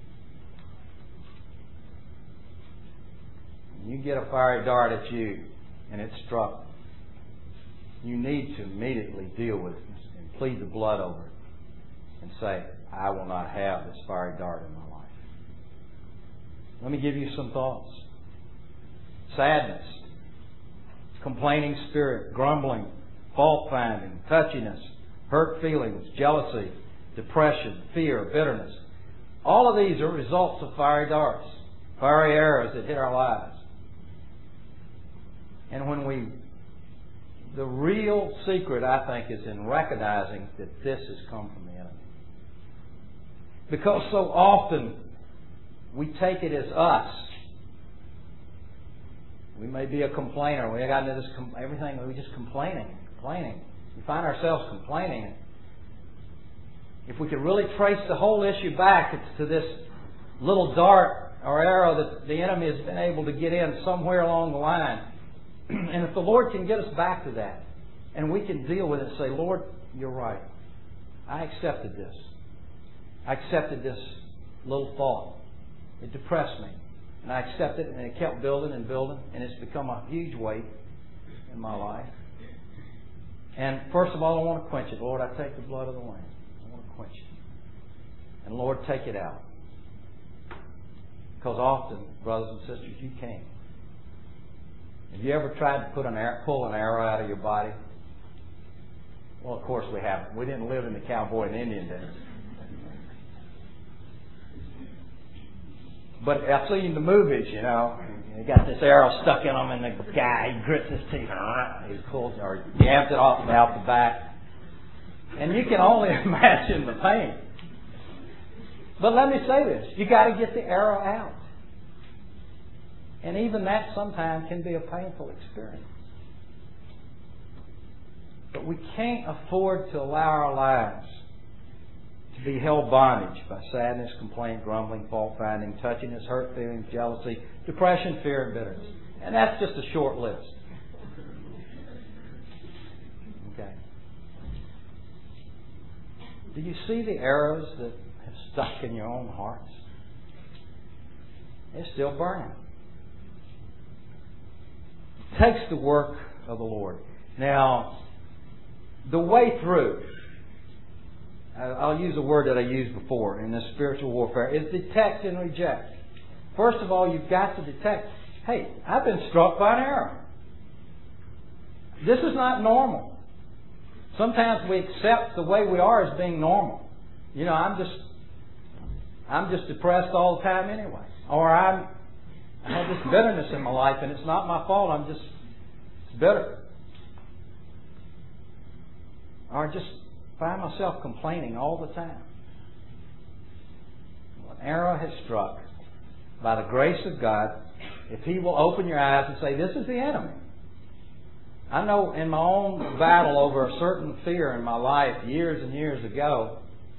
When you get a fiery dart at you, and it's struck, you need to immediately deal with it and plead the blood over it and say, I will not have this fiery dart in my life. Let me give you some thoughts. Sadness, complaining spirit, grumbling, fault finding, touchiness, hurt feelings, jealousy, depression, fear, bitterness. All of these are results of fiery darts. fiery arrows that hit our lives. And the real secret, I think, is in recognizing that this has come from the enemy. Because so often we take it as us. We may be a complainer. We got into this everything. We're just complaining. We find ourselves complaining. If we could really trace the whole issue back to this little dart or arrow that the enemy has been able to get in somewhere along the line, and if the Lord can get us back to that, and we can deal with it and say, Lord, you're right. I accepted this. I accepted this little thought. It depressed me. And I accepted it, and it kept building and building, and it's become a huge weight in my life. And first of all, I want to quench it. Lord, I take the blood of the Lamb. I want to quench it. And Lord, take it out. Because often, brothers and sisters, you can't. Have you ever tried to pull an arrow out of your body? Well, of course we haven't. We didn't live in the cowboy and Indian days. But I've seen the movies, you know. You got this arrow stuck in them, and the guy, he grits his teeth, he pulls or jabs it off out the back. And you can only imagine the pain. But let me say this. You got to get the arrow out. And even that sometimes can be a painful experience. But we can't afford to allow our lives to be held bondage by sadness, complaint, grumbling, fault-finding, touchiness, hurt feelings, jealousy, depression, fear, and bitterness. And that's just a short list. Okay. Do you see the arrows that have stuck in your own hearts? They're still burning. It takes the work of the Lord. Now, the way through, I'll use a word that I used before in this spiritual warfare, is detect and reject. First of all, you've got to detect, hey, I've been struck by an arrow. This is not normal. Sometimes we accept the way we are as being normal. You know, I'm just depressed all the time anyway. Or I have this bitterness in my life and it's not my fault, I'm just bitter. Or just find myself complaining all the time. Well, an arrow has struck. By the grace of God, if He will open your eyes and say, this is the enemy. I know in my own battle over a certain fear in my life years and years ago,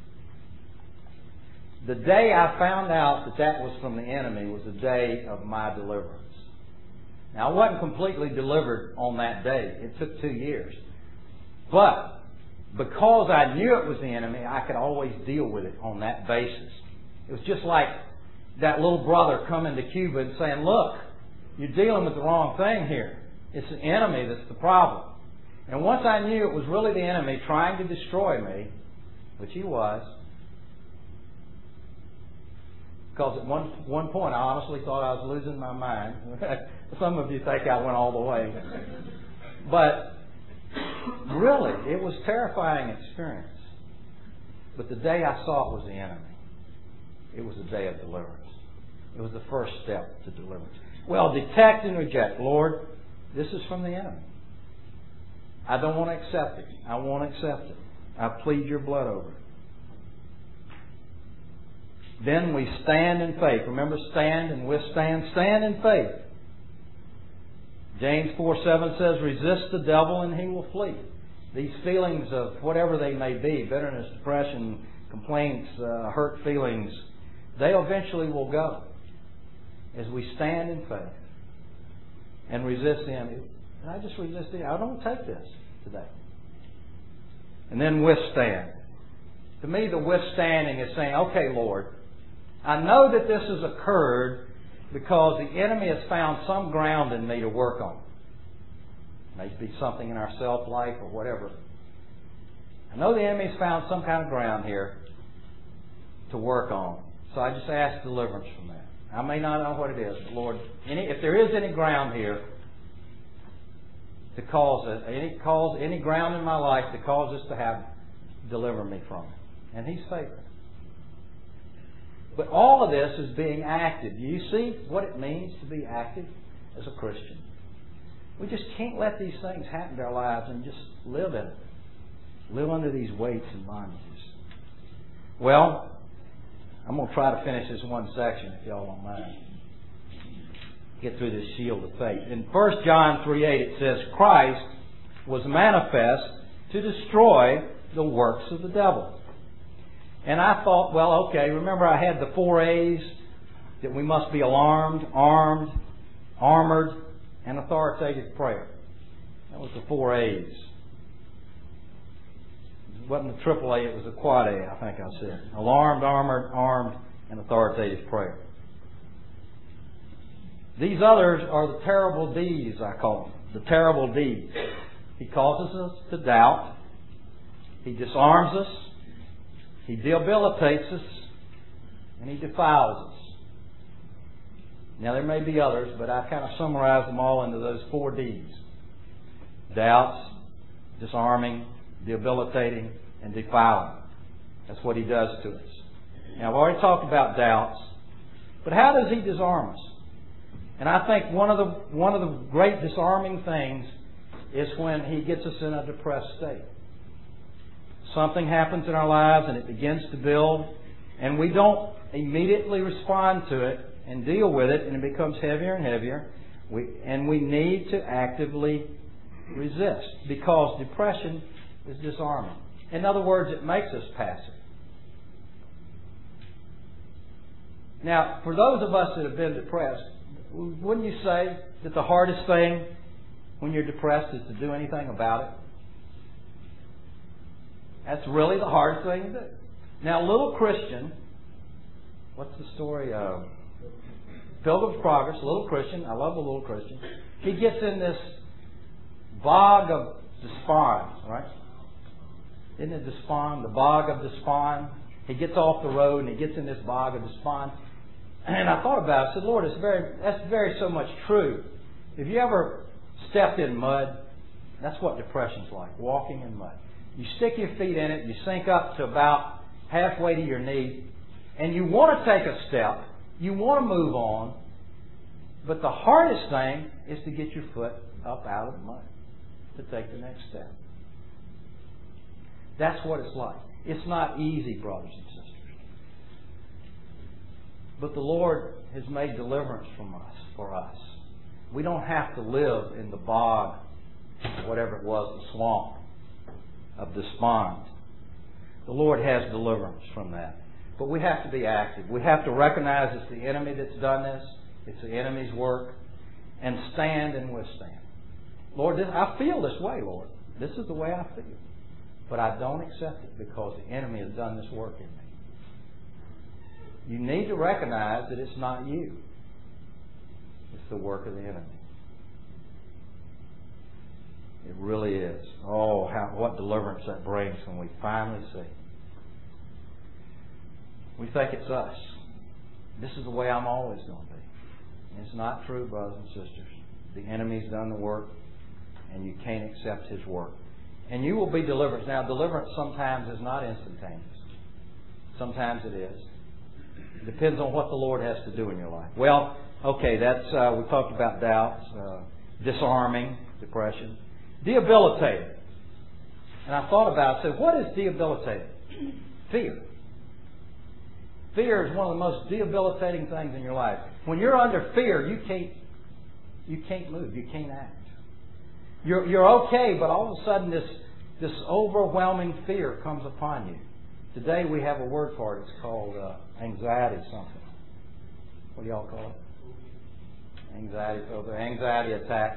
the day I found out that that was from the enemy was the day of my deliverance. Now, I wasn't completely delivered on that day. It took 2 years. But because I knew it was the enemy, I could always deal with it on that basis. It was just like that little brother coming to Cuba and saying, look, you're dealing with the wrong thing here. It's the enemy that's the problem. And once I knew it was really the enemy trying to destroy me, which he was, because at one point I honestly thought I was losing my mind. Some of you think I went all the way. But really, it was a terrifying experience. But the day I saw it was the enemy. It was a day of deliverance. It was the first step to deliverance. Well, detect and reject. Lord, this is from the enemy. I don't want to accept it. I won't accept it. I plead your blood over it. Then we stand in faith. Remember, stand and withstand. Stand in faith. James 4:7 says, resist the devil and he will flee. These feelings of whatever they may be, bitterness, depression, complaints, hurt feelings, they eventually will go as we stand in faith and resist the enemy. And I just resist the enemy. I don't take this today. And then withstand. To me, the withstanding is saying, okay, Lord, I know that this has occurred because the enemy has found some ground in me to work on. Maybe something in our self-life or whatever. I know the enemy's found some kind of ground here to work on. So I just ask deliverance from that. I may not know what it is, but Lord, if there is any ground here to cause it, any ground in my life to cause us to have, deliver me from it. And He's faithful. But all of this is being active. Do you see what it means to be active as a Christian? We just can't let these things happen to our lives and just live in it. Live under these weights and bondages. Well, I'm going to try to finish this one section, if y'all don't mind. Get through this shield of faith. In 1 John 3:8 it says, Christ was manifest to destroy the works of the devil. And I thought, well, okay, remember I had the 4 A's, that we must be alarmed, armed, armored, and authoritative prayer. That was the 4 A's. It wasn't the triple A, it was the quad A, I think I said. Alarmed, armored, armed, and authoritative prayer. These others are the terrible D's, I call them. The terrible D's. He causes us to doubt. He disarms us. He debilitates us. And He defiles us. Now there may be others, but I kind of summarize them all into those 4 D's. Doubts, disarming, debilitating, and defiling. That's what He does to us. Now I've already talked about doubts, but how does He disarm us? And I think one of the great disarming things is when He gets us in a depressed state. Something happens in our lives and it begins to build, and we don't immediately respond to it and deal with it, and it becomes heavier and heavier. We need to actively resist, because depression is disarming. In other words, it makes us passive. Now, for those of us that have been depressed, wouldn't you say that the hardest thing when you're depressed is to do anything about it? That's really the hardest thing to do. Now, little Christian, what's the story of Pilgrim's Progress? Little Christian, I love the little Christian. He gets in this bog of despond, right? Isn't it despond? The bog of despond. He gets off the road and he gets in this bog of despond. And I thought about it. I said, Lord, that's very so much true. Have you ever stepped in mud? That's what depression's like, walking in mud. You stick your feet in it, you sink up to about halfway to your knee, and you want to take a step, you want to move on, but the hardest thing is to get your foot up out of the mud, to take the next step. That's what it's like. It's not easy, brothers and sisters. But the Lord has made deliverance for us. We don't have to live in the bog, whatever it was, the swamp of despond. The Lord has deliverance from that. But we have to be active. We have to recognize it's the enemy that's done this. It's the enemy's work. And stand and withstand. Lord, I feel this way, Lord. This is the way I feel. But I don't accept it because the enemy has done this work in me. You need to recognize that it's not you. It's the work of the enemy. It really is. Oh, what deliverance that brings when we finally see. We think it's us. This is the way I'm always going to be. And it's not true, brothers and sisters. The enemy's done the work, and you can't accept his work. And you will be delivered. Now, deliverance sometimes is not instantaneous. Sometimes it is. It depends on what the Lord has to do in your life. Well, okay, that's we talked about doubts, disarming, depression. Debilitating. And I thought about it. I said, what is debilitating? Fear. Fear is one of the most debilitating things in your life. When you're under fear, you can't move. You can't act. You're okay, but all of a sudden this overwhelming fear comes upon you. Today we have a word for it. It's called anxiety something. What do y'all call it? Anxiety. So the anxiety attacks.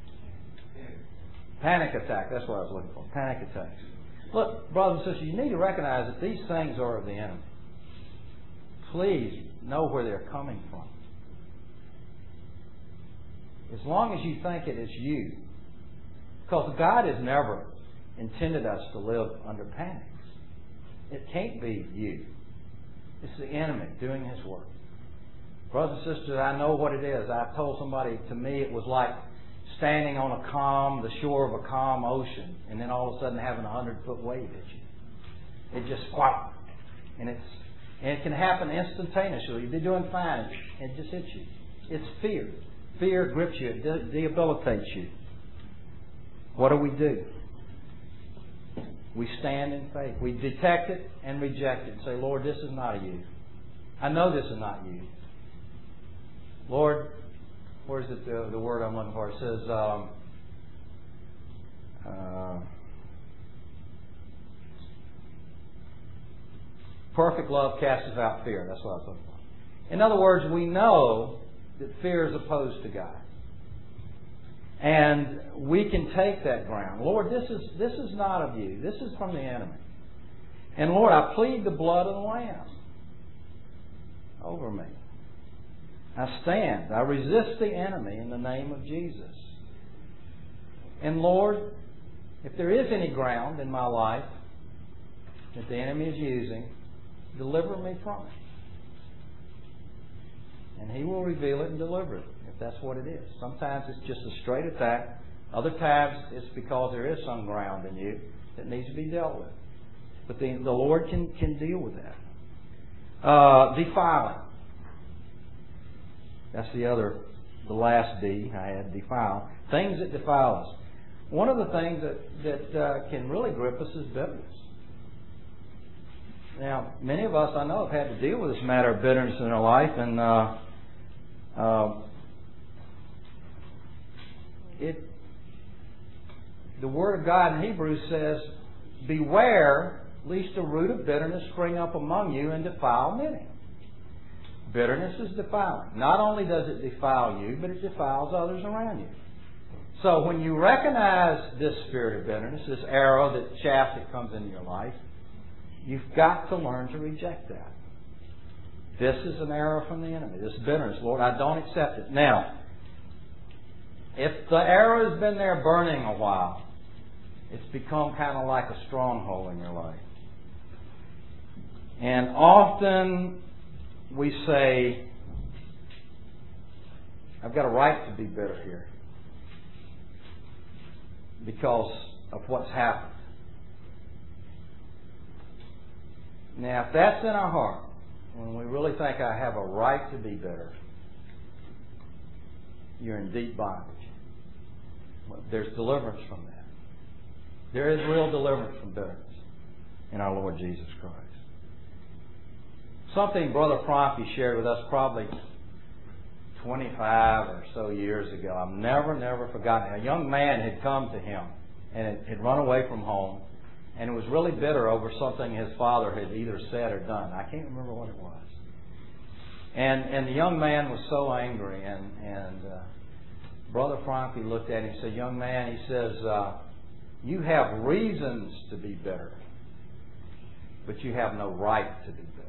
Panic attack. That's what I was looking for. Panic attacks. Look, brothers and sisters, you need to recognize that these things are of the enemy. Please know where they're coming from. As long as you think it is you. Because God has never intended us to live under panic. It can't be you. It's the enemy doing his work. Brothers and sisters, I know what it is. I've told somebody, to me it was like standing on the shore of a calm ocean, and then all of a sudden having a 100-foot wave hit you. It just whop, and And it can happen instantaneously. You'll be doing fine, and it just hits you. It's fear. Fear grips you. It debilitates you. What do? We stand in faith. We detect it and reject it and say, Lord, this is not you. I know this is not you. Lord, where's it the word I'm looking for? It says, perfect love casts out fear. That's what I was looking for. In other words, we know that fear is opposed to God. And we can take that ground. Lord, this is not of you. This is from the enemy. And Lord, I plead the blood of the Lamb over me. I stand. I resist the enemy in the name of Jesus. And Lord, if there is any ground in my life that the enemy is using, deliver me from it. And He will reveal it and deliver it, if that's what it is. Sometimes it's just a straight attack. Other times it's because there is some ground in you that needs to be dealt with. But the Lord can deal with that. Defiling. That's the last D I had, defile. Things that defile us. One of the things that can really grip us is bitterness. Now, many of us, I know, have had to deal with this matter of bitterness in our life, and the Word of God in Hebrews says, beware lest a root of bitterness spring up among you and defile many. Bitterness is defiling. Not only does it defile you, but it defiles others around you. So when you recognize this spirit of bitterness, this arrow, that shaft that comes into your life, you've got to learn to reject that. This is an arrow from the enemy. This bitterness, Lord, I don't accept it. Now, if the arrow has been there burning a while, it's become kind of like a stronghold in your life. And often we say, I've got a right to be bitter here because of what's happened. Now, if that's in our heart, when we really think I have a right to be bitter, you're in deep bondage. There's deliverance from that. There is real deliverance from bitterness in our Lord Jesus Christ. Something Brother Prompe shared with us probably 25 or so years ago. I've never forgotten it. A young man had come to him and had run away from home and was really bitter over something his father had either said or done. I can't remember what it was. And the young man was so angry, and Brother Prompe looked at him and said, young man, he says, you have reasons to be bitter, but you have no right to be bitter.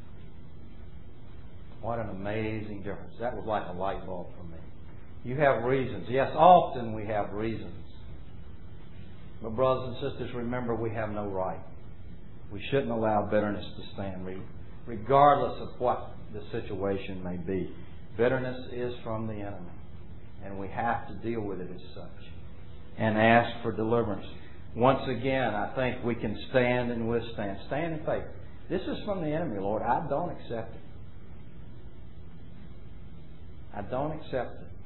What an amazing difference. That was like a light bulb for me. You have reasons. Yes, often we have reasons. But brothers and sisters, remember, we have no right. We shouldn't allow bitterness to stand, regardless of what the situation may be. Bitterness is from the enemy, and we have to deal with it as such and ask for deliverance. Once again, I think we can stand and withstand. Stand in faith. This is from the enemy, Lord. I don't accept it. I don't accept it.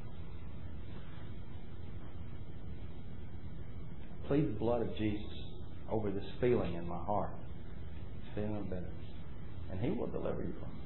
Plead the blood of Jesus over this feeling in my heart, this feeling of bitterness, and He will deliver you from it.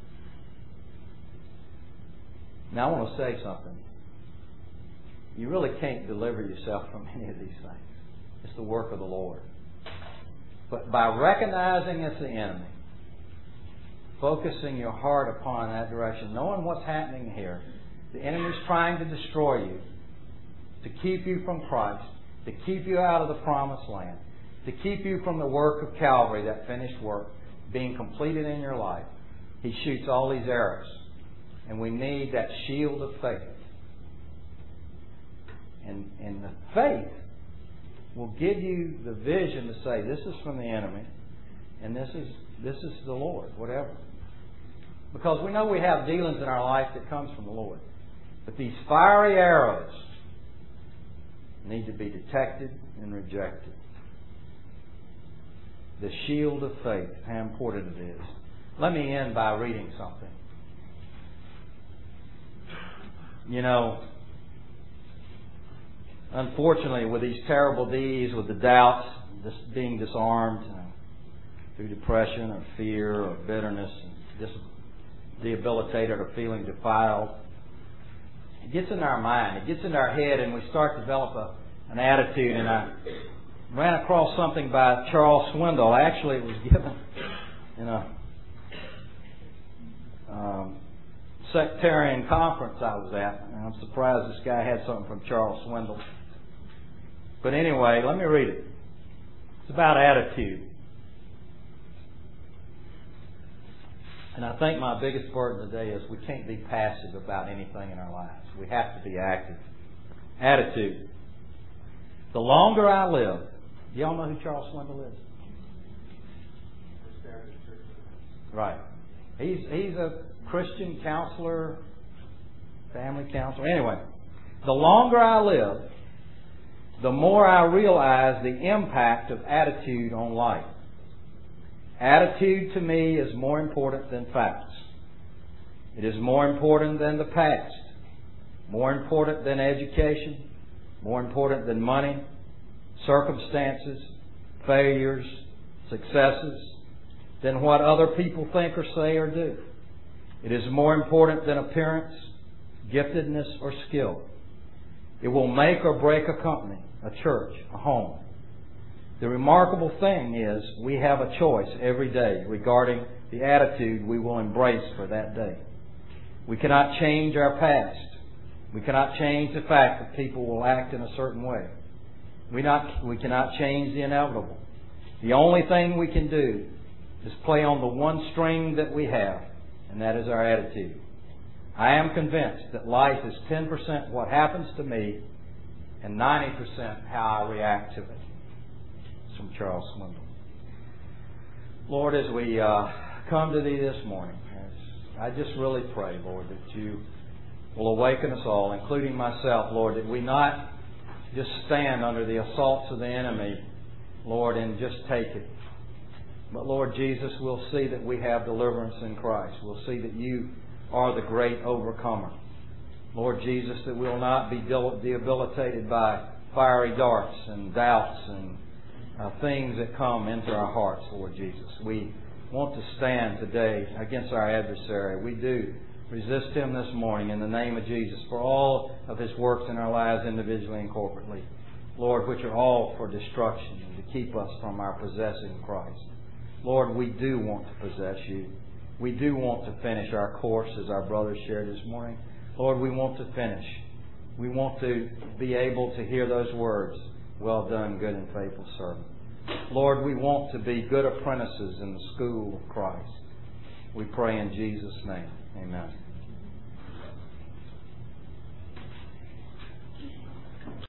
Now, I want to say something. You really can't deliver yourself from any of these things. It's the work of the Lord. But by recognizing it's the enemy, focusing your heart upon that direction, knowing what's happening here, the enemy's trying to destroy you, to keep you from Christ, to keep you out of the promised land, to keep you from the work of Calvary, that finished work, being completed in your life. He shoots all these arrows. And we need that shield of faith. And the faith will give you the vision to say, this is from the enemy, and this is the Lord, whatever. Because we know we have dealings in our life that comes from the Lord. But these fiery arrows need to be detected and rejected. The shield of faith, how important it is. Let me end by reading something. You know, unfortunately, with these terrible deeds, with the doubts, being disarmed through depression or fear or bitterness, debilitated or feeling defiled, it gets in our mind, it gets in our head, and we start to develop an attitude. And I ran across something by Charles Swindoll. Actually, it was given in a sectarian conference I was at. And I'm surprised this guy had something from Charles Swindoll. But anyway, let me read it. It's about attitude. And I think my biggest burden today is we can't be passive about anything in our lives. We have to be active. Attitude. The longer I live, do y'all know who Charles Swindoll is? Right. He's a Christian counselor, family counselor. Anyway, the longer I live, the more I realize the impact of attitude on life. Attitude to me is more important than facts. It is more important than the past, more important than education, more important than money, circumstances, failures, successes, than what other people think or say or do. It is more important than appearance, giftedness, or skill. It will make or break a company, a church, a home. The remarkable thing is we have a choice every day regarding the attitude we will embrace for that day. We cannot change our past. We cannot change the fact that people will act in a certain way. We cannot change the inevitable. The only thing we can do is play on the one string that we have, and that is our attitude. I am convinced that life is 10% what happens to me and 90% how I react to it. It's from Charles Swindoll. Lord, as we come to Thee this morning, I just really pray, Lord, that You will awaken us all, including myself, Lord, that we not just stand under the assaults of the enemy, Lord, and just take it. But Lord Jesus, we'll see that we have deliverance in Christ. We'll see that You are the great overcomer. Lord Jesus, that we'll not be debilitated by fiery darts and doubts and things that come into our hearts, Lord Jesus. We want to stand today against our adversary. We do resist him this morning in the name of Jesus for all of his works in our lives individually and corporately, Lord, which are all for destruction and to keep us from our possessing Christ. Lord, we do want to possess You. We do want to finish our course as our brothers shared this morning. Lord, we want to finish. We want to be able to hear those words, "Well done, good and faithful servant." Lord, we want to be good apprentices in the school of Christ. We pray in Jesus' name. Amen.